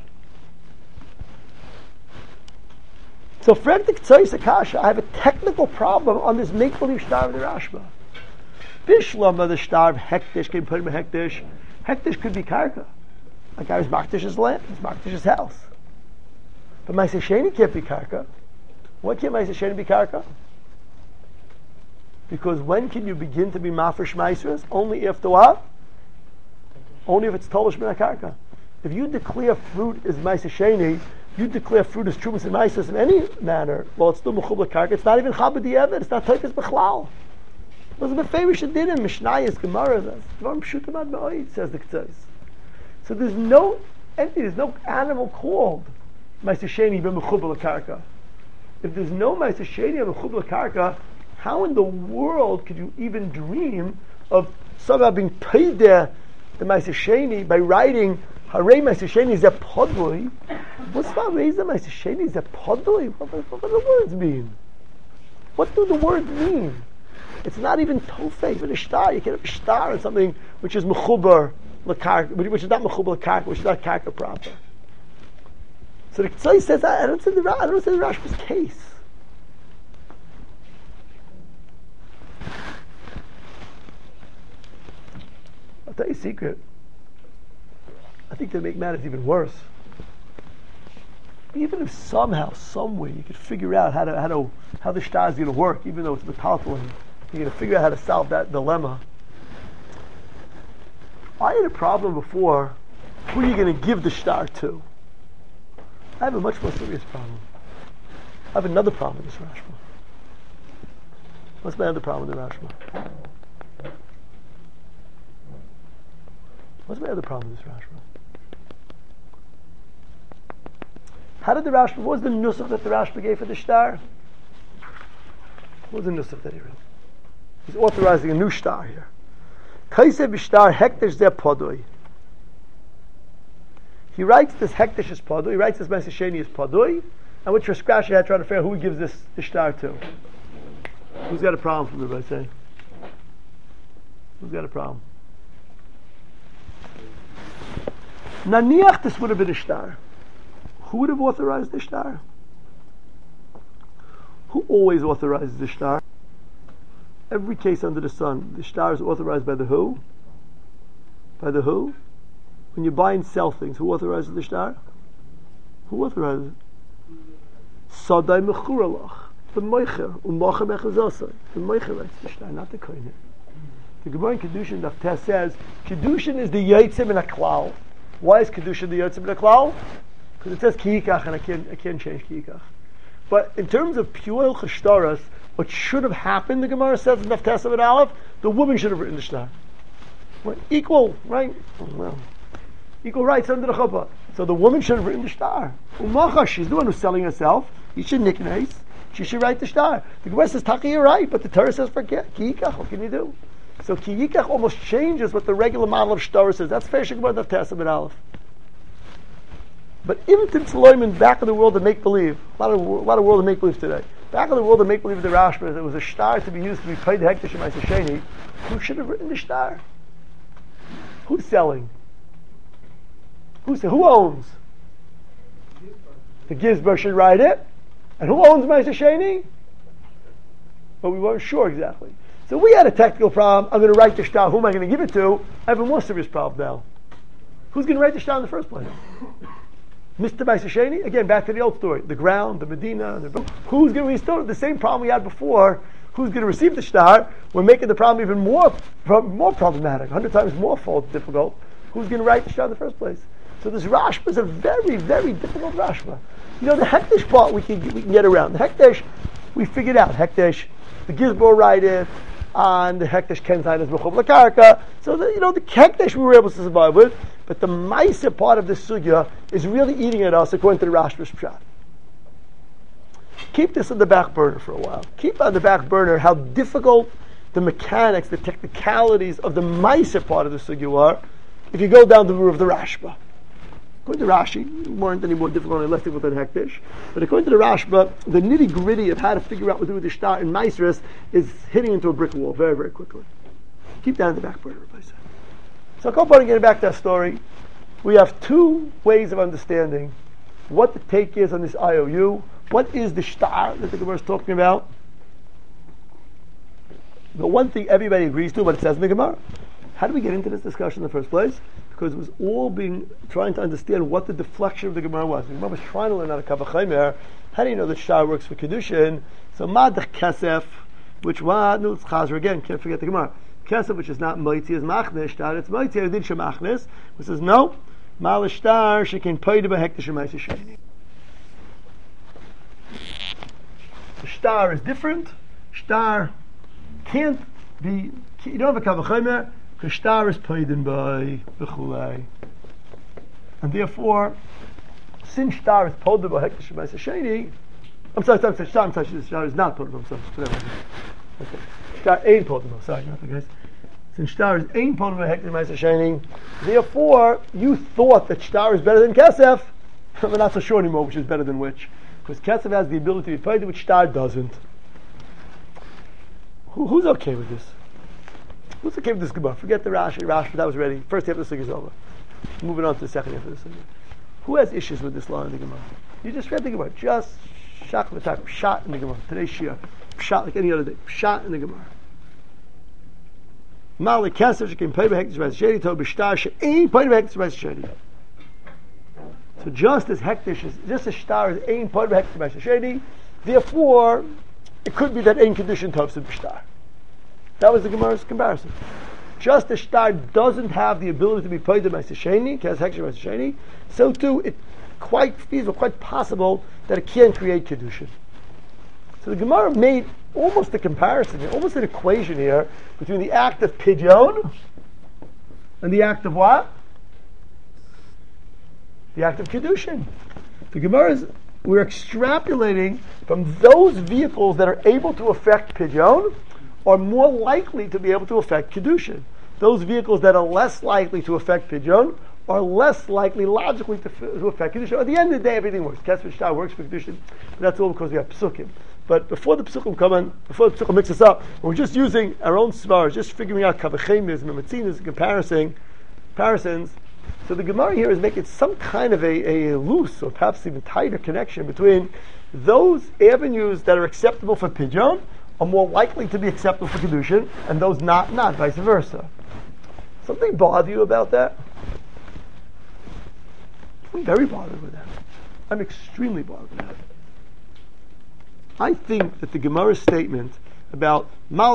So, Frektik Tzoyis Akasha, I have a technical problem on this make-believe shtar of the Rashba. Bishlama, the shtar of hektish, can you put him in hektish? Hektish could be karka. A guy who's makdish's land, he's makdish's house. But Ma'aseh Sheni can't be karka. Why can't Ma'aseh Sheni be karka? Because when can you begin to be mafresh ma'asros? Only after what? Only if it's tolish min karka. If you declare fruit is Ma'aseh Sheni, you declare fruit as trumas and ma'asros in any manner, well, it's still mechubla karka. It's not even chabad di'evet. It's not taikas b'chlal. Those are the famous shadinim, mishnayos, gemara. Dvarim pshutim ad ma'od, says the Ketzos. So there's no entity, there's no animal called Ma'aseh Sheni b'mechubla karka. If there's no Ma'aseh Sheni b'mechubla karka, how in the world could you even dream of somehow being paid there the Ma'aseh Sheni by writing Harei Ma'aseh Sheni Zeh Podloi? What's that? Raise the Ma'aseh Sheni Zeh Podloi? What, what, what do the words mean? What do the words mean? It's not even tofei for the shtar. You can have a shtar on something which is mechubar l'karka, which is not mechubar l'karka, which is not karka proper. So the Ketzos says, I don't see the I don't see the Rashba's case. I'll tell you a secret. I think to make matters even worse, even if somehow, some way, you could figure out how to how to how the shtar is going to work, even though it's metaltalin, you're going to figure out how to solve that dilemma. I had a problem before. Who are you going to give the shtar to? I have a much more serious problem. I have another problem with this Rashba. What's my other problem with the Rashba? What's my other problem with this Rashba? How did the Rashba, what was the nusach that the Rashba gave for the shtar? What was the nusach that he wrote? He's authorizing a new shtar here. Kaiseh b'shtar hektish zeh podoi. He writes this hektish is podoi, he writes this Ma'aseh Sheni is podoi, and which for scratch you had trying to figure out who he gives this, this shtar to. Who's got a problem from the say? Who's got a problem? Naniach, this would have been a shtar. Who would have authorized the shtar? Who always authorizes the shtar? Every case under the sun, the shtar is authorized by the who? By the who? When you buy and sell things, who authorizes the shtar? Who authorizes it? Sadai mechuralach. The moicher. U'mocher mechazosai. The moicher writes the shtar, not the kohen. The Gemara in Kedushin Daf Tes says, Kedushin is the yotzim in a klal. Why is Kedushin the yotzim in a klal? Because it says kiyikach, and I can't, I can't change kiyikach. But in terms of pure chashtaras, what should have happened, the Gemara says in Daf Tes and Aleph, the woman should have written the shtar. Well, equal, right? Well, equal rights under the chuppah. So the woman should have written the shtar. Umacha, she's the one who's selling herself. You should nicknace. She should write the shtar. The Gemara says, Taki, you're right, but the Torah says, forget. Kiyikach, what can you do? So kiyikach almost changes what the regular model of shtar says. That's fair, Shekabah Daf Tes and Aleph. But even to Tzloiman, back in the world of make-believe, a lot of, a lot of world of make-believe today, back in the world of make-believe of the Rashba, there was a shtar to be used to be paid the hektish and Ma'aseh Sheni. Who should have written the shtar? Who's selling? Who's, who owns? The Gizbar should write it. And who owns Ma'aseh Sheni? But we weren't sure exactly. So we had a technical problem. I'm going to write the shtar. Who am I going to give it to? I have a more serious problem now. Who's going to write the shtar in the first place? Mister Ma'aseh Sheni? Again, back to the old story. The ground, the Medina. The, who's going to restore the same problem we had before? Who's going to receive the shtar? We're making the problem even more more problematic, a hundred times more fault difficult. Who's going to write the shtar in the first place? So this Rashba is a very, very difficult Rashba. You know, the Hekdesh part we can we can get around. The Hekdesh, we figured out. Hekdesh, the Gizbor write it, and the Hekdesh Kenzine is Mechuv Lakarka. So, the, you know, the Hekdesh we were able to survive with, but the Maisa part of the Sugya is really eating at us according to the Rashba's Pshat. Keep this on the back burner for a while. Keep on the back burner how difficult the mechanics, the technicalities of the Maisa part of the Sugya are if you go down the route of the Rashba. According to Rashi, it weren't any more difficult and less difficult than Hekdesh. But according to the Rashba, the nitty gritty of how to figure out what to do with the shtar in Maisras is hitting into a brick wall very, very quickly. Keep that in the back burner, if I say. So, Kopan, getting back to that story, we have two ways of understanding what the take is on this I O U. What is the shtar that the Gemara is talking about? The one thing everybody agrees to, but it says in the Gemara. How do we get into this discussion in the first place? Because it was all being trying to understand what the deflection of the Gemara was. The Gemara was trying to learn out of Kavachimer. How do you know that shtar works for Kedushin? So Madach Kesef, which one? No, it's Chazer again. Can't forget the Gemara. Kesef, which is not Moiti, is Machnes. Shtar, it's Moiti. It did Shemachnes. Which says no. Mal shtar shekin poide behektish ma'aser sheni. The shtar is different. Shtar can't be. You don't have a kavachimer because shtar is poiden by b'chulei, and therefore, since shtar is poide by hektish ma'aser sheni, I'm sorry, I'm sorry, shtar, I'm sorry, shtar is not poide. I'm sorry, okay. Shtar ain't poide. Sorry, not the guys. Since shtar is ain't potem of hektish ma'aser sheni, therefore you thought that shtar is better than kesef. We're not so sure anymore which is better than which, because kesef has the ability to be paid, which shtar doesn't. Who, who's okay with this? Who's okay with this Gemara? Forget the Rashi. Rashi, that was ready. First half of the Sugya is over. Moving on to the second half of the Sugya. Who has issues with this law in the Gemara? You just read the Gemara. Just shach v'tak, shot in the Gemara. Today's Shia, shot like any other day. Shot in the Gemara. Mali Kesef shekin pay behektish ma'aser sheni to b'shtar she'ain pay behektish ma'aser sheni. So just as hektish is, just as shtar is ain pay behektish ma'aser sheni, therefore it could be that ain condition tofs in b'shtar. That was the Gemara's comparison. Just as shtar doesn't have the ability to be paid ma'aser sheni, kes hektish ma'aser sheni, so too it's quite feasible, quite possible that it can create kedushin. So the Gemara made almost a comparison, almost an equation here between the act of pidyon and the act of what? The act of kedushin. The Gemara is, we're extrapolating from those vehicles that are able to affect pidyon are more likely to be able to affect kedushin. Those vehicles that are less likely to affect pidyon are less likely logically to, to affect kedushin. At the end of the day, everything works. Kesef shtar works for kedushin, but that's all because we have psukim. But before the psukim come in, before the psukim mix us up, we're just using our own svars, just figuring out kavachemis and metzinas, comparison, comparisons. So the Gemara here is making some kind of a, a loose or perhaps even tighter connection between those avenues that are acceptable for pidyon are more likely to be acceptable for kedushin, and those not, not vice versa. Something bother you about that? I'm very bothered with that. I'm extremely bothered with that. I think that the Gemara's statement about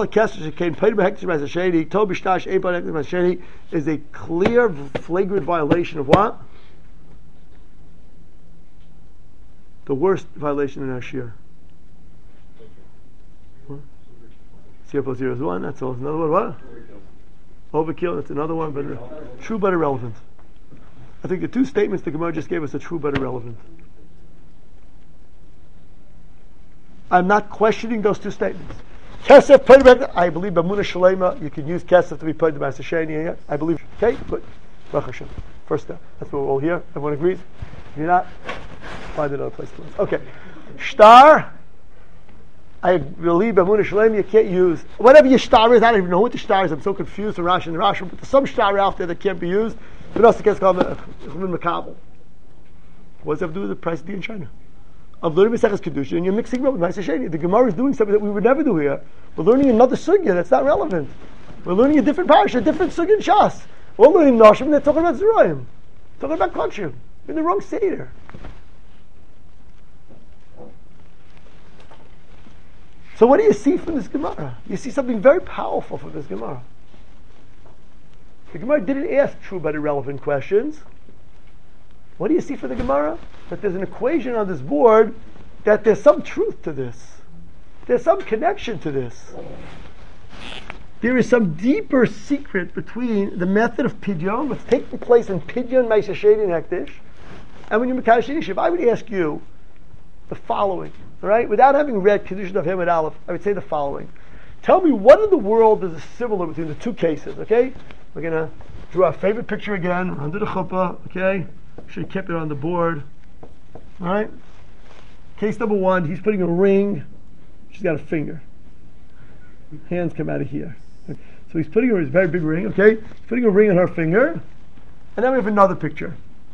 is a clear, flagrant violation of what? The worst violation in our shir. C F O zero is one, that's all. Another one, what? Overkill, that's another one, but true but irrelevant. I think the two statements the Gemara just gave us are true but irrelevant. I'm not questioning those two statements. Kesef, I believe B'munah Shalema, you can use Kesef to be paid to Ma'aser Sheni. I believe. Okay, good. Baruch Hashem. First step. That's what we're all here. Everyone agrees? If you're not, find another place to live. Okay. Shtar, I believe B'munah Shalema, you can't use. Whatever your shtar is, I don't even know what the shtar is. I'm so confused from Rashi and Rashi, but there's some shtar out there that can't be used. But also, the case called Makabel. What does that have to do with the price of tea in China? Of learning Maseches Kedushin, and you're mixing it with Ma'aser Sheni. The Gemara is doing something that we would never do here. We're learning another sugya that's not relevant. We're learning a different parasha, a different sugya in Shas. We're learning Nashim, and they're talking about Zerayim, talking about Kodshim. We're in the wrong seder. So what do you see from this Gemara? You see something very powerful from this Gemara. The Gemara didn't ask true but irrelevant questions. What do you see for the Gemara? That there's an equation on this board, that there's some truth to this. There's some connection to this. There is some deeper secret between the method of pidyon, what's taking place in pidyon, Ma'aser Sheni, and hektish, and when you're Mekadosh Ish. If I would ask you the following, all right, without having read Kedushin of Hamid Aleph, I would say the following. Tell me what in the world is similar between the two cases, okay? We're going to draw our favorite picture again, under the chuppah, okay? Should have kept it on the board. Alright? Case number one, he's putting a ring. She's got a finger. Hands come out of here. So he's putting her his very big ring, okay? He's putting a ring on her finger. And then we have another picture.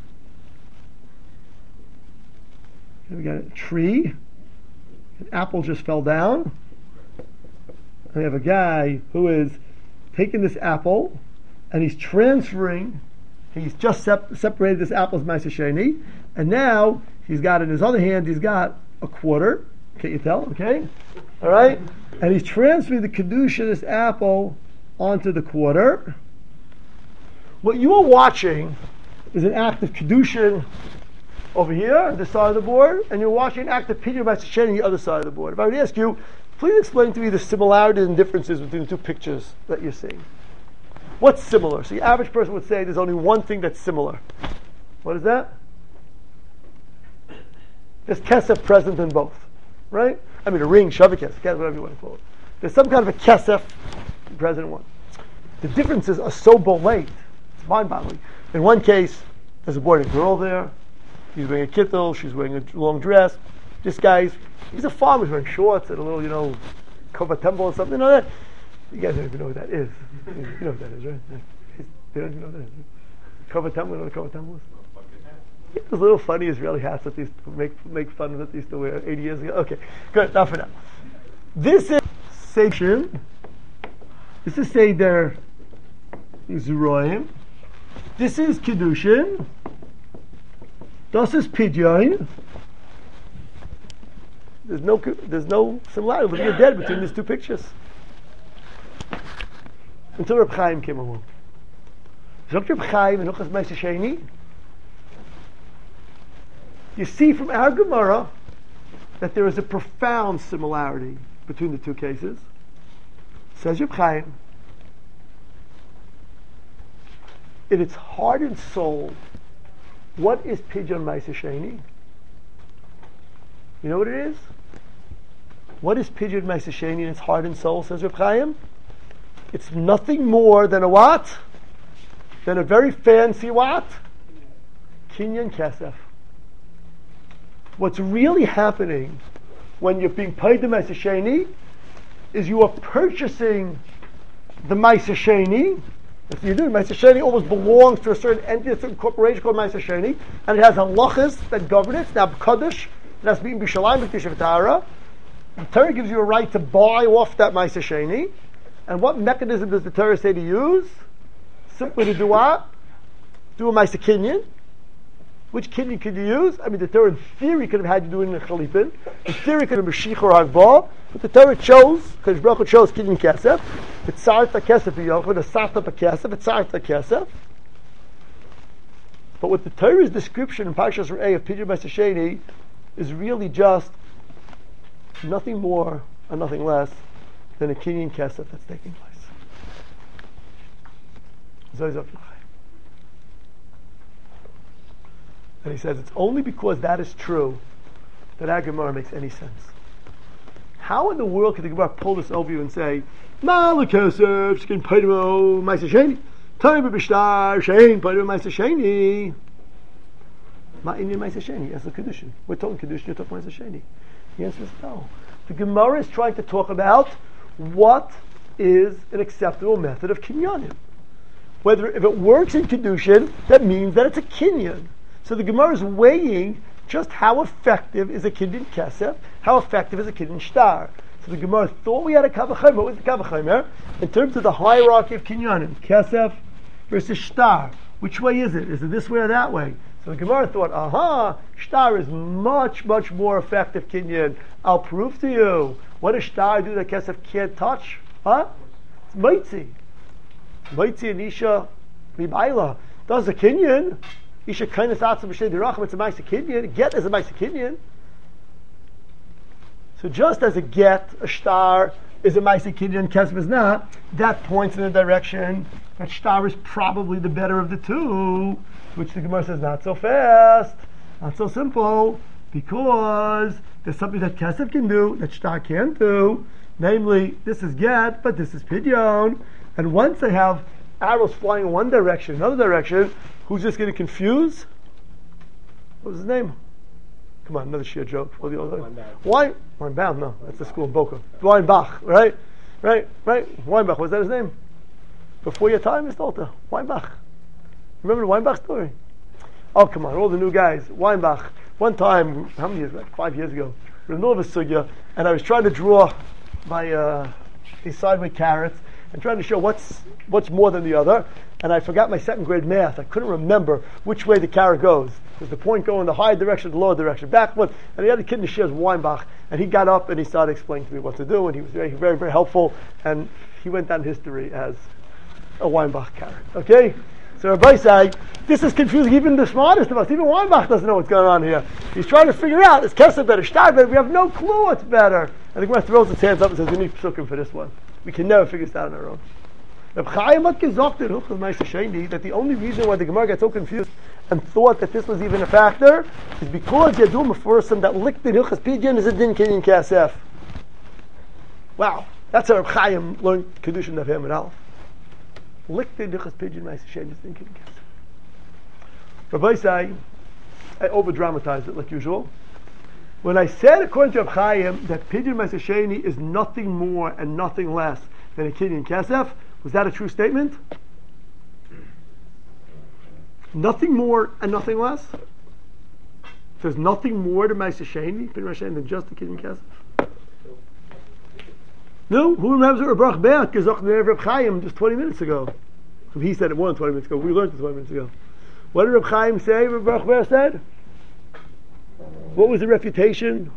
Here we got a tree. An apple just fell down. And we have a guy who is taking this apple and he's transferring, he's just sep- separated this apple as Ma'aser Sheni, and now he's got in his other hand, he's got a quarter. Can't you tell? Okay? Alright? And he's transferring the Kedusha of this apple onto the quarter. What you are watching is an act of Kedushin over here, on this side of the board, and you're watching an act of Pidyon Ma'aser Sheni on the other side of the board. If I would ask you, please explain to me the similarities and differences between the two pictures that you're seeing. What's similar? So the average person would say there's only one thing that's similar. What is that? There's kesef present in both, right? I mean a ring, shavik kesef, whatever you want to call it. There's some kind of a kesef present in one. The differences are so bolate, it's mind-boggling. In one case, there's a boy and a girl there. He's wearing a kittel, she's wearing a long dress. This guy's, he's a farmer, he's wearing shorts and a little, you know, kova temple or something, you know that? You guys don't even know what that is. You know what that is, right? They don't even know what that is. Kova temple, you know what a kova temple is? Yeah, those little funny Israeli hats that they used to make, make fun of that they used to wear eighty years ago. Okay, good, enough for now. This is Seishin. This is Seder Zeroim. This is Kiddushin. Das is Pidyon. There's no, there's no similarity. Look at the dead between these two pictures. Until Reb Chaim came along. Zogt Reb Chaim in Hilchos Ma'aser Sheni. You see from our Gemara that there is a profound similarity between the two cases. Says Reb Chaim, in its heart and soul, what is Pidyon Ma'aser Sheni? You know what it is? What is Pidyon Ma'aser Sheni in its heart and soul, says Reb Chaim? It's nothing more than a what? Than a very fancy what? Kinyan Kesef. What's really happening when you're being paid the Ma'aser Sheni is you are purchasing the Ma'aser Sheni. If you do, Ma'aser Sheni almost belongs to a certain entity, a certain corporation called Ma'aser Sheni, and it has halachas that govern it. It's now Kaddish, it has to be in B'Shalayim, B'Tisha V'Tara. The Torah gives you a right to buy off that Ma'aser Sheni. And what mechanism does the Torah say to use? Simply to do what? Do a Ma'aser Kinyan. Which Kinyan could you use? I mean, the Torah in theory could have had you do it in a Chalipin. In theory could have been Mashiach or Hagba. But the Torah chose, because Baruch Hu chose Kinyan Kesef. It's Sarta Kesef Yochid, it's Sarta Kesef, it's Sarta Kesef. But what the Torah's description in Parshas Re'eh of Pidyon Ma'aser Sheni is really just nothing more and nothing less than a Kinyan Kesef that's taking place. And he says it's only because that is true that our Gemara makes any sense. How in the world could the Gemara pull this over you and say, Ma'ala Kesef, Shkin Pidyon Ma'aser Sheni, Torah B'Shtar, Shein Pidyon Ma'aser Sheni. Ma'inyan Ma'aser Sheni, that's the Kedushin. We're talking Kedushin, you're talking Ma'aser Sheni. The answer is no. The Gemara is trying to talk about what is an acceptable method of kinyanim. Whether if it works in Kedushin, that means that it's a kinyan. So the Gemara is weighing just how effective is a kinyan kesef, how effective is a kinyan shtar. So the Gemara thought we had a kavachomer. What was the kavachomer? In terms of the hierarchy of kinyanim, kesef versus shtar. Which way is it? Is it this way or that way? So the Gemara thought, aha, shtar is much, much more effective kinyan. I'll prove to you. What does shtar do that kesef can't touch? Huh? It's maitzi. Maitzi and Isha Mibaila. Does a kinyan. Isha kindness atzim b'shnei dirachim. It's a Ma'aser Kinyan. Get is a Ma'aser Kinyan. So just as a get, a shtar is a Ma'aser Kinyan, kesef is not, that points in the direction that shtar is probably the better of the two, which the Gemara says not so fast, not so simple, because there's something that kesef can do that shtar can't do. Namely, this is get, but this is pidyon. And once they have arrows flying in one direction, another direction, who's just going to confuse? What was his name? Come on, another sheer joke. What the other Why? Weinbaum, no, that's the school in Boca. Weinbach, right? Right, right? Weinbach, was that his name? Before your time, Mister Alter. Weinbach. Remember the Weinbach story? Oh, come on, all the new guys. Weinbach. One time, how many years ago? Like five years ago. We were in the middle of a sugya, and I was trying to draw my uh, these sideway carrots and trying to show what's what's more than the other. And I forgot my second grade math. I couldn't remember which way the carrot goes. Does the point go in the high direction, the lower direction, backward? And the other kid in the shir was Weinbach, and he got up and he started explaining to me what to do, and he was very, very, very helpful, and he went down history as a Weinbach carrot. Okay? So Rabbi say, this is confusing even the smartest of us. Even Weinbach doesn't know what's going on here. He's trying to figure out, is Kesef better, Shtar better? We have no clue what's better. And the Gemara throws its hands up and says, we need psukim for this one. We can never figure this out on our own. Reb Chaim had gesagt in Hilchos Ma'aseh Sheni that the only reason why the Gemara got so confused and thought that this was even a factor is because Yadum Meforsim that licked in Hilchos Pidyon is a din kinyan kasef. Wow, that's how Reb Chaim learned Kedushin of him and Aleph. Licked in Hilchos Pidyon Ma'aseh Sheni is din kinyan kasef. Rabbi say, I over dramatized it like usual. When I said according to Reb Chaim that Pidyon Ma'aseh Sheni is nothing more and nothing less than a kinyan kasef, was that a true statement? Nothing more and nothing less? There's nothing more to Ma'aseh Sheni, Pidyon Ma'aseh Sheni, than just the kinyan kasef? No, who remembers what Reb Berg gesagt Reb Chaim just twenty minutes ago? He said it more than twenty minutes ago. We learned it twenty minutes ago. What did Reb Chaim say? Reb Berg said? What was the refutation?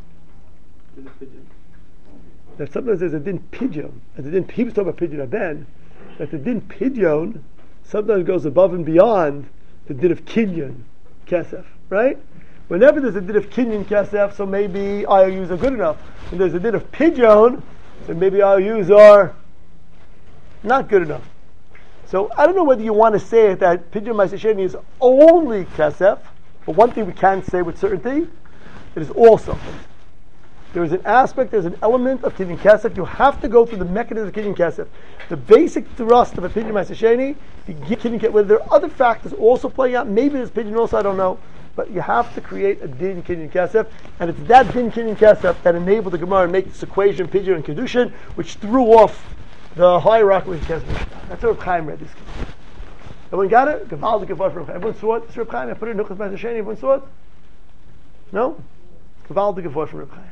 That sometimes there's a din pidyon, and the din he was talking about pidyon aben, that the din pidyon sometimes goes above and beyond the din of kinyan kesef, right? Whenever there's a din of kinyan kesef, so maybe I O Us are good enough. When there's a din of pidyon, then maybe I O Us are not good enough. So I don't know whether you want to say that pidyon Ma'aseh Sheni is only kesef, but one thing we can say with certainty, it is all something. There is an aspect, there's an element of kinyan kasef. You have to go through the mechanism of kinyan kasef. The basic thrust of a pidyon Ma'aseh Sheni, you get kinyan kasef. Whether there are other factors also playing out, maybe there's pidyon also, I don't know. But you have to create a din kinyan kasef, and it's that din kinyan kasef that enabled the Gemara to make this equation pidyon and kedushin, which threw off the hierarchy of kesef. That's how Reb Chaim read this. Everyone got it? Gaval the Gavar from everyone saw it. It's Reb Chaim. I put it in Hilchos Ma'aseh Sheni. Everyone saw it? No? Gaval the Gavar from Reb Chaim.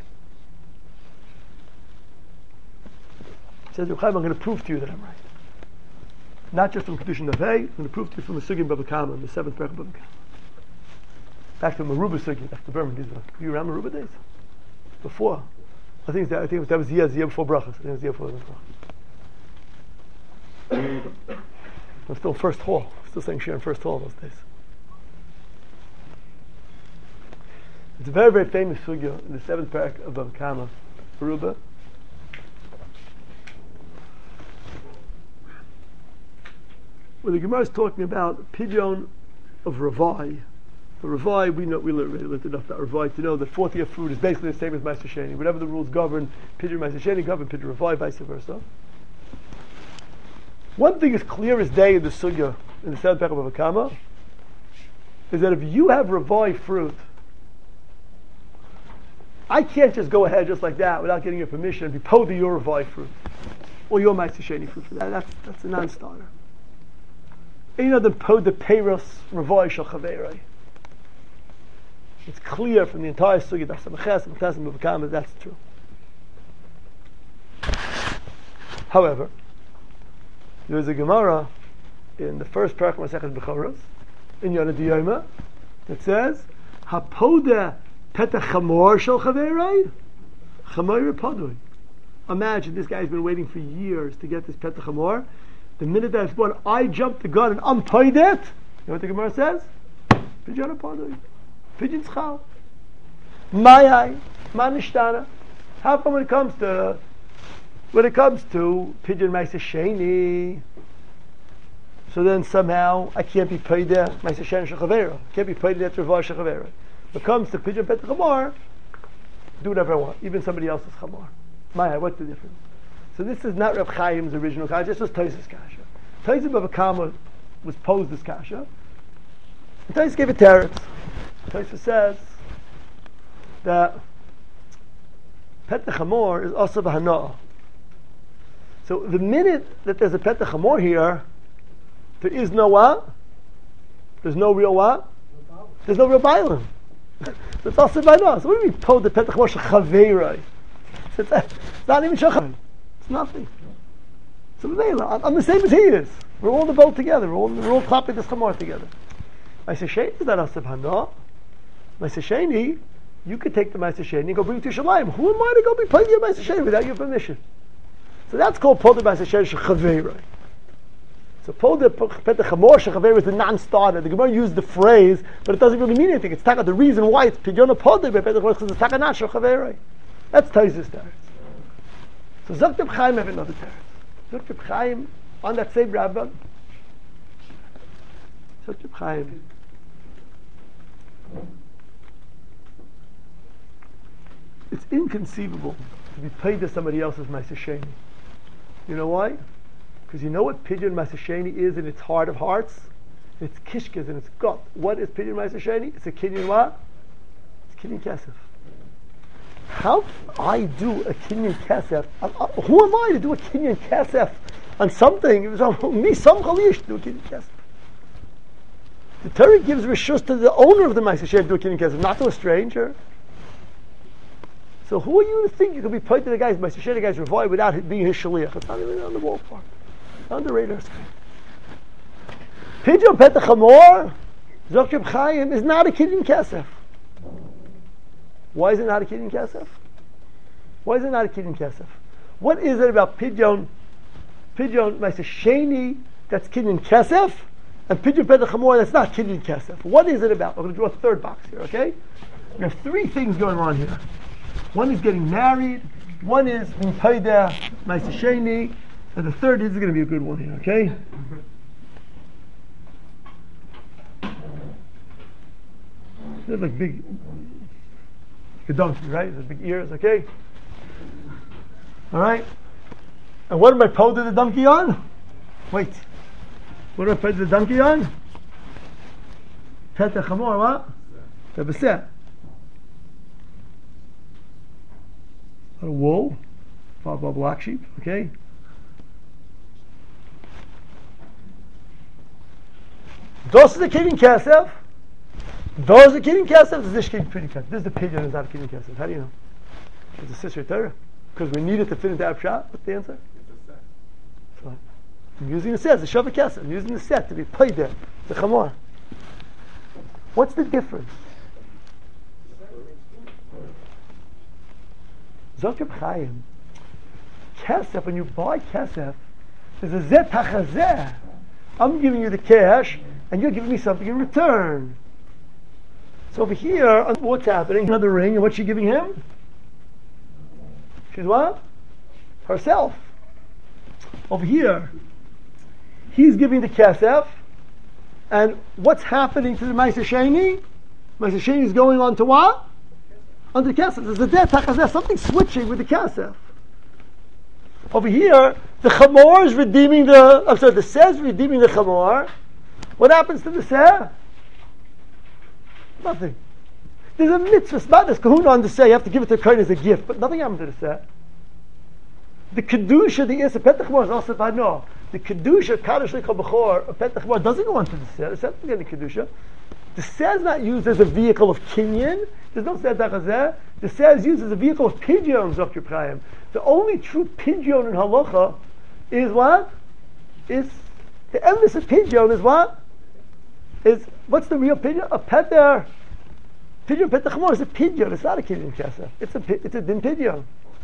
Says Reb Chaim, I'm going to prove to you that I'm right. Not just from Kedushin Naveh, I'm going to prove to you from the Sugya Bava Kama, the seventh Perek of Bava Kama. Back to Meruba Sugya, back to Berman. Do you remember Meruba days? Before. I think that, I think that was the year, the year before Brachas. I think it was the year before Brachas. I'm still first hall. I'm still saying Shir in first hall those days. It's a very, very famous Sugya in the seventh Perek of Bava Kama, Meruba. When the Gemara is talking about pidyon of Ravai, the Ravai, we know, we already learned enough about Ravai to know that fourth year fruit is basically the same as Ma'aseh Sheni. Whatever the rules govern, pidyon Ma'aseh Sheni govern pidyon Ravai, vice versa. One thing is clear as day in the Sugya, in the seventh Perek of Bava Kama, is that if you have Ravai fruit, I can't just go ahead just like that without getting your permission and be poding your Ravai fruit or your Ma'aseh Sheni fruit for that. That's, that's a non-starter. You know the pod the peiros Ravai shel chaverei. It's clear from the entire Sugya that Bava Kama that's true. However, there is a Gemara in the first Perek Masechet Bechoros in Yonah Diyoma that says Hapoda Petach Chamor shel chaverei Chamor Padui. Imagine this guy's been waiting for years to get this Petach Chamor. The minute that it's born, I jumped the gun and untied it. You know what the Gemara says? Pidyon Padui. Pidyon Tzchal. Mayai. Manishtana. How come when it comes to when it comes to Pidyon Ma'aseh Sheni, so then somehow I can't be paid there Ma'aseh Sheni shel chaverei. Can't be paid there Ravai shel chaverei. When it comes to Pidyon Petach Chamor, do whatever I want, even somebody else's Chamor. Mayai, what's the difference? So this is not Reb Chaim's original kasha, this was Tosfos' kasha. Tosfos Bava Kama was posed as kasha. And Tosfos gave a teretz. Tosfos says that Petach Chamor is also Hana'ah. So the minute that there's a Petach Chamor here, There is no what? There's no real what? There's no real bailam. That's also by us. What do we mean? Pod the Petach Moshe Chaveiroi. It's not even shachar. It's nothing. So I'm, I'm the same as he is. We're all in the boat together. We're all, we're all clapping this chamor together. Ma'aseh Sheni is not asab hana. Ma'aseh Sheni, you could take the Ma'aseh Sheni and go bring it to Shalayim. Who am I to go be playing your Ma'aseh Sheni without your permission? So that's called Pod the Ma'aseh Sheni Chaveiroi. So Pod the Petach Moshe Chaveiroi is the non-starter. The Gemara used the phrase, but it doesn't really mean anything. It's taka the reason why it's Pidyon Pod the Petach Moshe because it's taka not Chaveiroi. That's Taisus teretz. So Zok Reb Chaim have another teretz. Zok Reb Chaim on that same Rabbah. Zok Reb Chaim. It's inconceivable to be paid to somebody else's Ma'aseh Sheni. You know why? Because you know what Pidyon Ma'aseh Sheni is in its heart of hearts? It's kishkas in its gut. What is Pidyon Ma'aseh Sheni? It's a kinyan what? It's kinyan kesef. How can I do a kinyan kesef? Uh, uh, who am I to do a kinyan kesef on something? It was on me, some chalish to do a kinyan kesef. The Torah gives rishus to the owner of the Ma'aseh Sheni to do a kinyan kesef, not to a stranger. So who are you to think you could be paid to the guy's Ma'aseh Sheni, the guy's revoy without being his shaliach? It's not even on the ballpark, on the radar screen. Pidyon Petach Hamor, Zok Reb Chaim, is not a kinyan kesef. Why is it not a kinyan kesef? Why is it not a kinyan kesef? What is it about Pidyon, Pidyon Ma'aseh Sheni that's kinyan kesef, and Pidyon Petach Hamor that's not kinyan kesef? What is it about? I'm going to draw a third box here, okay? We have three things going on here. One is getting married, one is being paid there, Ma'aseh Sheni, and the third is going to be a good one here, okay? They're like big, like a donkey, right? The big ears, okay? All right. And what am I paid the donkey on? Wait. What am I paid the donkey on? Petach Hamor, what? The Beseh. A wool, followed by black sheep, okay? Those are the kinyan kesef. Those are the kinyan kesef. This is the kinyan kesef. This is the pidyon. Is not a kinyan kesef. How do you know? It's a sister Torah because we need it to fit into Abshat. What's the answer? So, I'm using the set. The shavah kesef. I'm using the set to be paid there. The chamor. What's the difference? Zok Reb Chaim, kesef, when you buy kesef, there's a zeh tachazeh. I'm giving you the cash, and you're giving me something in return. So over here, what's happening? Another ring, and what's she giving him? She's what? Herself. Over here, he's giving the kesef, and what's happening to the Ma'aseh Sheni? Ma'aseh Sheni is going on to what? Under the kesef. There's a death tachazeh, something switching with the kesef. Over here, the chamor is redeeming the, I'm sorry, the seh is redeeming the chamor. What happens to the seh? Nothing. There's a mitzvah, spot there's kahuna on the seh, you have to give it to the kohen as a gift, but nothing happens to the seh. The kedusha, the Yisra Petach Hamor is also bad. No. The kedusha, Kadosh Lecha B'chor, of Petach Hamor doesn't go on to the seh. The seh doesn't get any kedusha. The seh is not used as a vehicle of kinyan. There's no seh tachazeh. The seh is used as a vehicle of pidyon, Zok Reb Chaim. The only true pidyon in halacha is what? Is the emphasis of pidyon is what? Is what's the real pidyon? A peter. Pidyon Petach Hamor is a pidyon. It's not a kinyan kesef. It's a it's a din pidyon.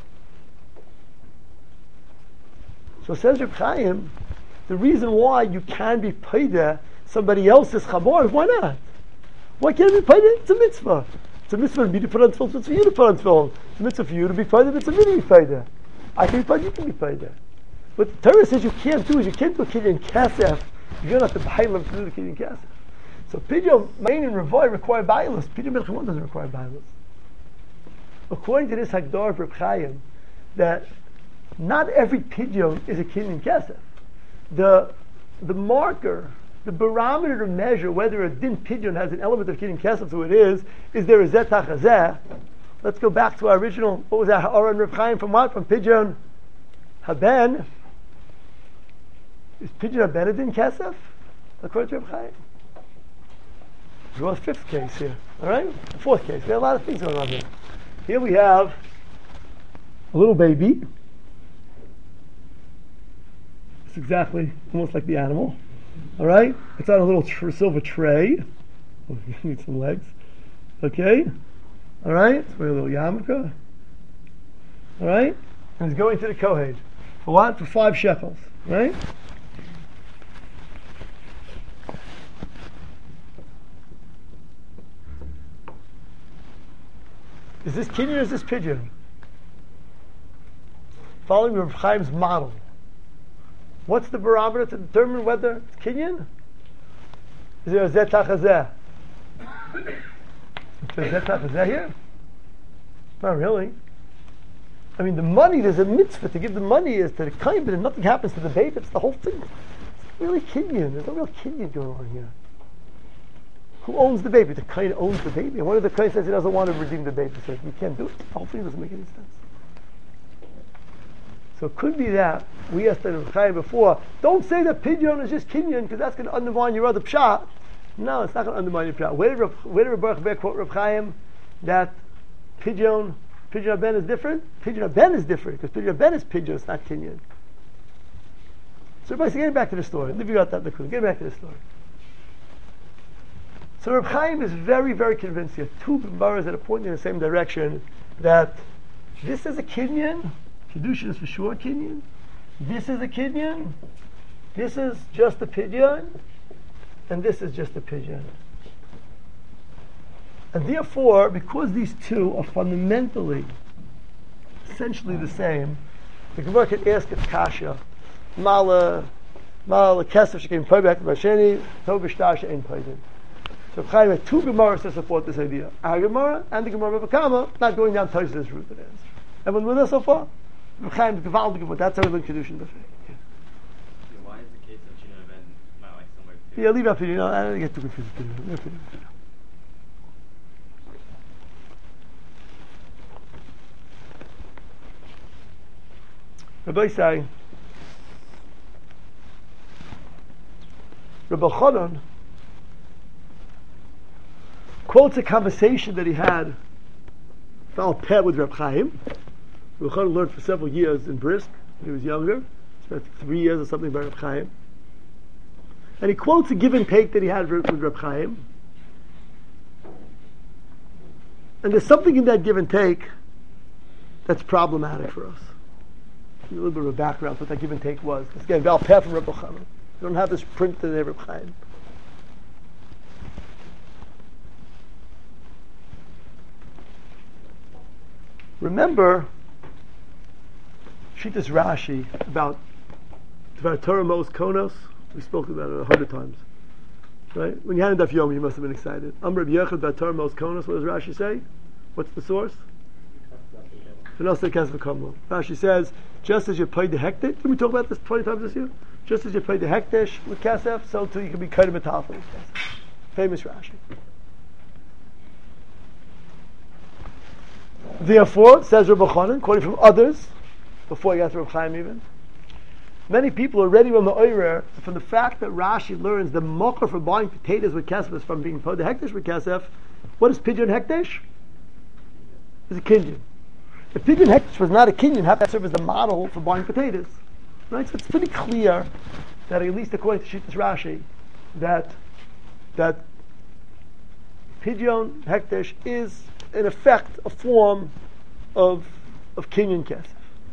So says Reb Chaim, the reason why you can be paid there somebody else's chamor, why not? Why can't it be paid? It's a mitzvah. It's a mitzvah for me to put on tefillin. It's for you to put on tefillin. It's a mitzvah for you to be paid. It's a mitzvah for me to be paid there. I can be paid. You can be paid there. What the Torah says you can't do is you can't do a kinyan kesef. You're not the bailam to do the kinyan kesef. So pidyon main and revoy require bailas. Pidyon melchimon doesn't require bailas. According to this Hagdar of Reb Chaim, that not every pidyon is a kinyan kesef. The the marker, the barometer to measure whether a din pidyon has an element of kinyan kesef, so it is, is there a zeh tachazeh? Let's go back to our original, what was that, Ha'aron Reb Chaim from what? From pidyon haben. Is pidyon haben a din kesef? according to Reb Chaim. We want a fifth case here, all right? Fourth case. We have a lot of things going on here. Here we have a little baby. It's exactly almost like the animal, all right? It's on a little tr- silver tray. Oh, you need some legs, okay? All right. It's wearing a little yarmulke, all right? And he's going to the Kohen for what? For five shekels, right? Is this Kinyan or is this Pidyon? Following Reb Chaim's model. What's the barometer to determine whether it's Kinyan? Is there a Zeh Tachazeh? Is there a Zeh Tachazeh here? Not really. I mean, the money, there's a mitzvah to give the money is to the Kohen, but if nothing happens to the baby, it's the whole thing. It's not really Kinyan. There's no real Kinyan going on here. Who owns the baby? The Kohen owns the baby. And one of the Kohen says he doesn't want to redeem the baby. So you can't do it. The whole thing doesn't make any sense. So it could be that we asked the Reb Chaim before, don't say that Pidyon is just Kinyan because that's going to undermine your other pshat. No, it's not going to undermine your pshat. Where did Reb, where did Reb Baruch Ber quote Reb Chaim that Pidyon, Pidyon Ben is different? Pidyon Ben is different because Pidyon Ben is Pidyon, it's not Kinyan. So everybody's getting back to the story. Leave you out that liquid. Get back to the story. So Reb Chaim is very, very convinced here. Two Gemaras that are pointing in the same direction that this is a Kinyan. Kedushin is for sure a Kinyan. This is a Kinyan. This is just a Pidyon. And this is just a Pidyon. And therefore, because these two are fundamentally, essentially the same, the Gemara can ask its kasha. Mala, Mala Kesef Shekim Payback Basheni, Tov B'Shtar She'en Paydin. So Chaim had two Gemaras to support this idea. Our Gemara and the Gemara of Kama, not going down Tosfos' route it is. Everyone with us so far? Chaim Gevaldig, that's how we learn Kedushin B'Fei. Why is the case that shouldn't have been not like somewhere too? Yeah, leave out for you. know, I don't get too confused. Rabbi say, Rabbi Chanan quotes a conversation that he had Val Peh with Reb Chaim. Rabbi Chanan learned for several years in Brisk when he was younger. Spent three years or something by Reb Chaim. And he quotes a give and take that he had with Reb Chaim. And there's something in that give and take that's problematic for us. A little bit of a background what that give and take was. This again, Val Peh from Rabbi Chanan. We don't have this printed in Reb Chaim. Remember, Shitas Rashi about Dvar Torah Mos Konos. We spoke about it a hundred times, right? When you had a Daf Yomi, you must have been excited. Amr B'Yechad Dvar Torah Mos Konos. What does Rashi say? What's the source? Rashi says, just as you paid the hekdesh, didn't we talk about this twenty times this year? Just as you paid the hekdesh with kasef, so too you can be kaidem metalfel with kasef. Famous Rashi. Therefore, says Rabbi Chanan, quoting from others, before he got to Reb Chaim even, many people are already on the oirer from the fact that Rashi learns the mocher for buying potatoes with kasef is from being paid the hekdesh with kasef. What is pidyon hekdesh? It's a kinyan. If Pidyon Hekdesh was not a Kinyan, how that serve as the model for buying potatoes? Right? So it's pretty clear that, at least according to Shittas Rashi, that that Pidyon Hekdesh is in effect a form of of Kinyan Kesef.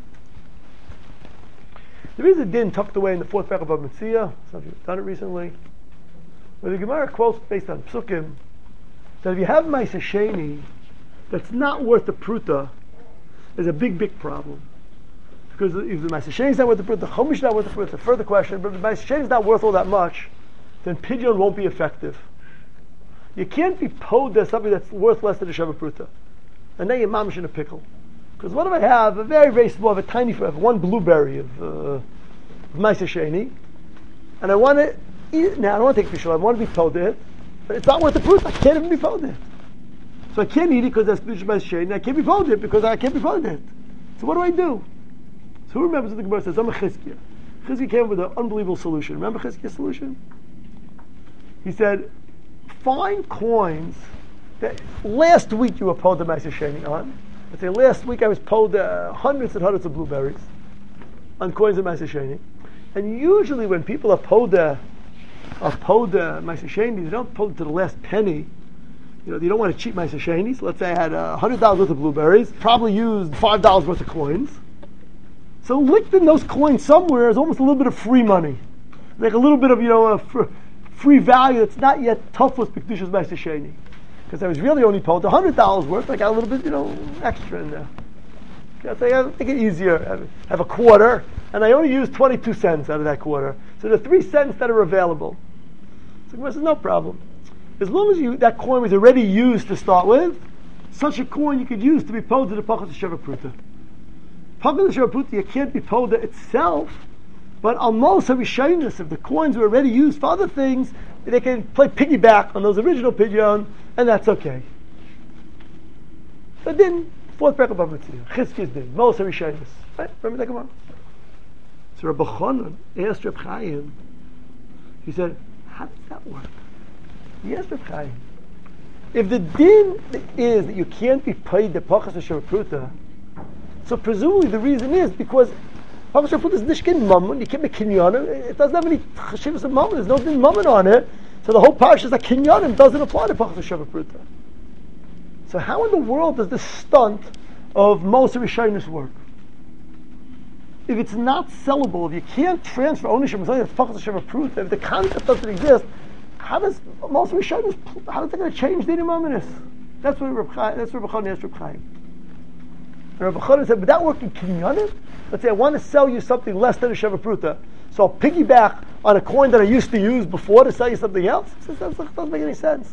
There is a din tucked away in the fourth parak of Mitzvah. Some of you have done it recently, where the Gemara quotes based on Psukim that if you have Ma'aseh Sheni that's not worth the pruta, is a big, big problem. Because if the Ma'aseh Sheni is not worth the pruta, the Chumash is not worth the pruta, it's a further question, but if the Ma'aseh Sheni is not worth all that much, then Pidyon won't be effective. You can't be poed as something that's worth less than a Sheva Pruta. And then you're mamish in a pickle. Because what if I have a very, very small, a tiny, one blueberry of uh, Ma'aseh Sheni, and I want to eat it now, I don't want to take Bishul, I want to be poed it, but it's not worth the pruta, I can't even be poed it. So I can't eat it because that's Bishul Ma'aseh Sheni, and I can't be poed it because I can't be poed it. So what do I do? So who remembers what the Gemara says? I'm a Chizkiah. Chizkiah came up with an unbelievable solution. Remember Chizkiah's solution? He said, find coins that last week you were pulled the Meiser Sheni on. Let's say last week I was pulled uh, hundreds and hundreds of blueberries on coins of Meiser Sheni. And usually when people are pulled uh, are pulled uh, Meiser Sheni, they don't pull it to the last penny. You know, you don't want to cheat Meiser Sheni. So let's say I had uh, one hundred dollars worth of blueberries, probably used five dollars worth of coins. So licked in those coins somewhere is almost a little bit of free money. Like a little bit of, you know, a fr- free value that's not yet tough with B'Kedusha's Meiser Sheni. Because I was really only told one hundred dollars worth, I got a little bit, you know, extra in there. Okay, so I make it easier. I have a quarter, and I only use twenty-two cents out of that quarter. So the three cents that are available. So I said, no problem. As long as you that coin was already used to start with, such a coin you could use to be pulled to the Pachas Sheva Pruta. Pachas Sheva Pruta, you can't be pulled itself, but almost have shyness. If the coins were already used for other things, they can play piggyback on those original pidyon, and that's okay. But then, fourth bracket of Mitzvah, Chizki's din, most have shyness. Right? Remember that? Come on. So Rabbi Chanan asked Reb Chaim, he said, how does that work? He asked Reb Chaim, if the din is that you can't be paid the Pachas Sheva Pruta, so presumably the reason is because Pachas Sheva Pruta is nishkin mammon, you can't make kinyanim, it doesn't have any chashivas of mammon, there's no din mammon on it, so the whole parsha is that kinyanim doesn't apply to Pachas Sheva Pruta. So how in the world does this stunt of Moser Rishonos work? If it's not sellable, if you can't transfer ownership of something that's Pachas Sheva Pruta, if the concept doesn't exist, how does Moser Rishonos, how is that going to change the Imaminus? That's what Reb Chaim, that's what Reb Chaim asked Reb Chaim. And Reb Chaim said, but that work in kinyanim? Let's say I want to sell you something less than a Sheva Pruta, so I'll piggyback on a coin that I used to use before to sell you something else? He says, that doesn't make any sense.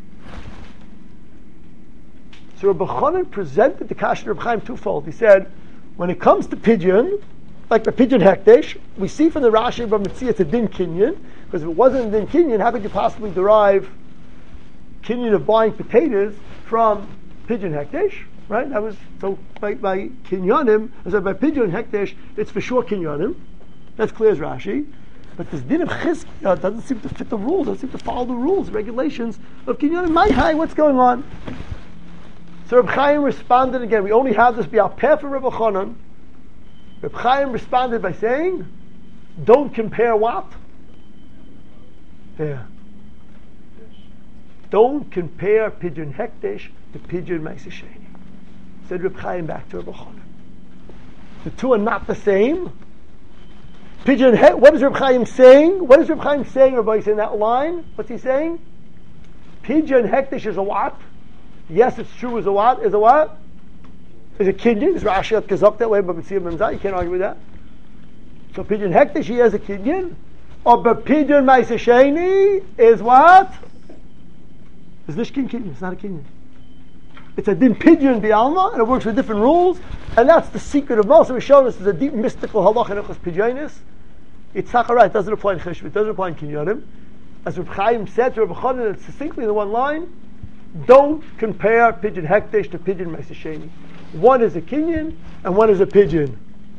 So Rabbi Chanan presented the Kasher Reb Chaim twofold. He said, when it comes to pidyon, like the pidyon hekdesh, we see from the Rashi of Mitzvah it's a din kinyan, because if it wasn't a din kinyan, how could you possibly derive kinyan of buying potatoes from pidyon hekdesh? Right? That was so by, by kinyanim, so by pidyon hekdesh, it's for sure kinyanim. That's clear as Rashi. But this din of chizkiah doesn't seem to fit the rules, doesn't seem to follow the rules, regulations of kinyanim. My high, what's going on? So Reb Chaim responded again. We only have this be our pair for Reb Chanan. Reb Chaim responded by saying, "Don't compare what? Yeah. Don't compare pidyon hekdesh to pidyon ma'aseh sheni." Said Reb Chaim back to Reb Chanan. The two are not the same. Pidyon hek. What is Reb Chaim saying? What is Reb Chaim saying? Everybody in that line. What's he saying? Pidyon hekdesh is a what? Yes, it's true. Is a what? Is a what? Is a kinyan. Is Rashi at Kazak that way? But Mitzvah Memzah, you can't argue with that. So pidyon hekdesh, he has a kinyan. Or but pidyon ma'aseh sheni is what? Is this kinyan? It's not a kinyan. It's a din pidyon bi'alma, and it works with different rules. And that's the secret of Moser Rishonos. Is a deep mystical halach and echos pidyonis. It's Sacharai. It doesn't apply in cheshbon. It doesn't apply in kinyanim. As Reb Chaim said to Reb Chanan succinctly in the one line. Don't compare pidyon hekdesh to pidyon ma'aseh sheni. One is a kinyan and one is a pidyon.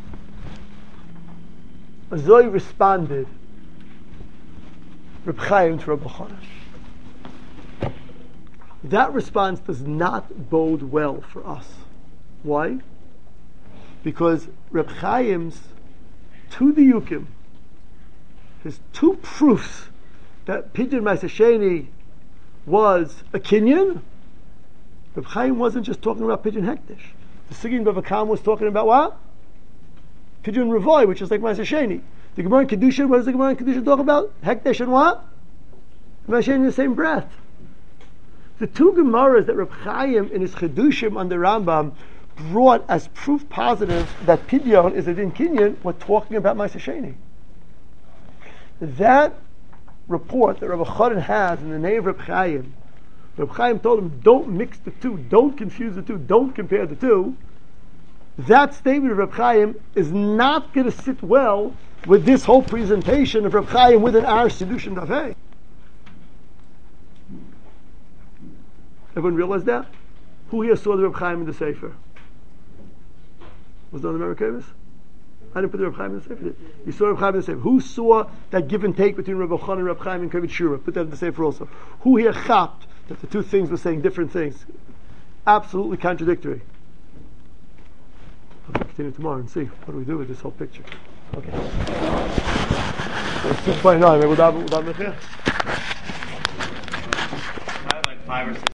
Azoi responded, Reb Chaim to Reb Chanan. That response does not bode well for us. Why? Because Reb Chaim's two diyukim, his two proofs that pidyon ma'aseh sheni was a kinyan. Reb Chaim wasn't just talking about pidyon hekdesh. The Sigin Bava Kama was talking about what? Pidyon revoy, which is like ma'aseh sheni. The Gemara in Kedushin, what does the Gemara in Kedushin talk about? Hekdesh and what? Ma'aseh sheni in the same breath. The two Gemaras that Reb Chaim in his Chedushim on the Rambam brought as proof positive that pidyon is a din kinyan were talking about ma'aseh sheni. That report that Rabbi Chanan has in the name of Reb Chaim, Reb Chaim told him, don't mix the two, don't confuse the two, don't compare the two. That statement of Reb Chaim is not going to sit well with this whole presentation of Reb Chaim within our Siddushim Dafei. Everyone realize that? Who here saw the Reb Chaim in the Sefer? Was it on the Merikavis? I didn't put the Reb Chaim in the Sefer. You saw Reb Chaim in the Sefer. Who saw that give and take between Reb Elchanan and Reb Chaim and Kavit Shura? Put that in the Sefer also. Who here chapped that the two things were saying different things? Absolutely contradictory. I'll continue tomorrow and see what do we do with this whole picture. Okay. So it's six point nine. Maybe we'll have, we'll have I have like five or six.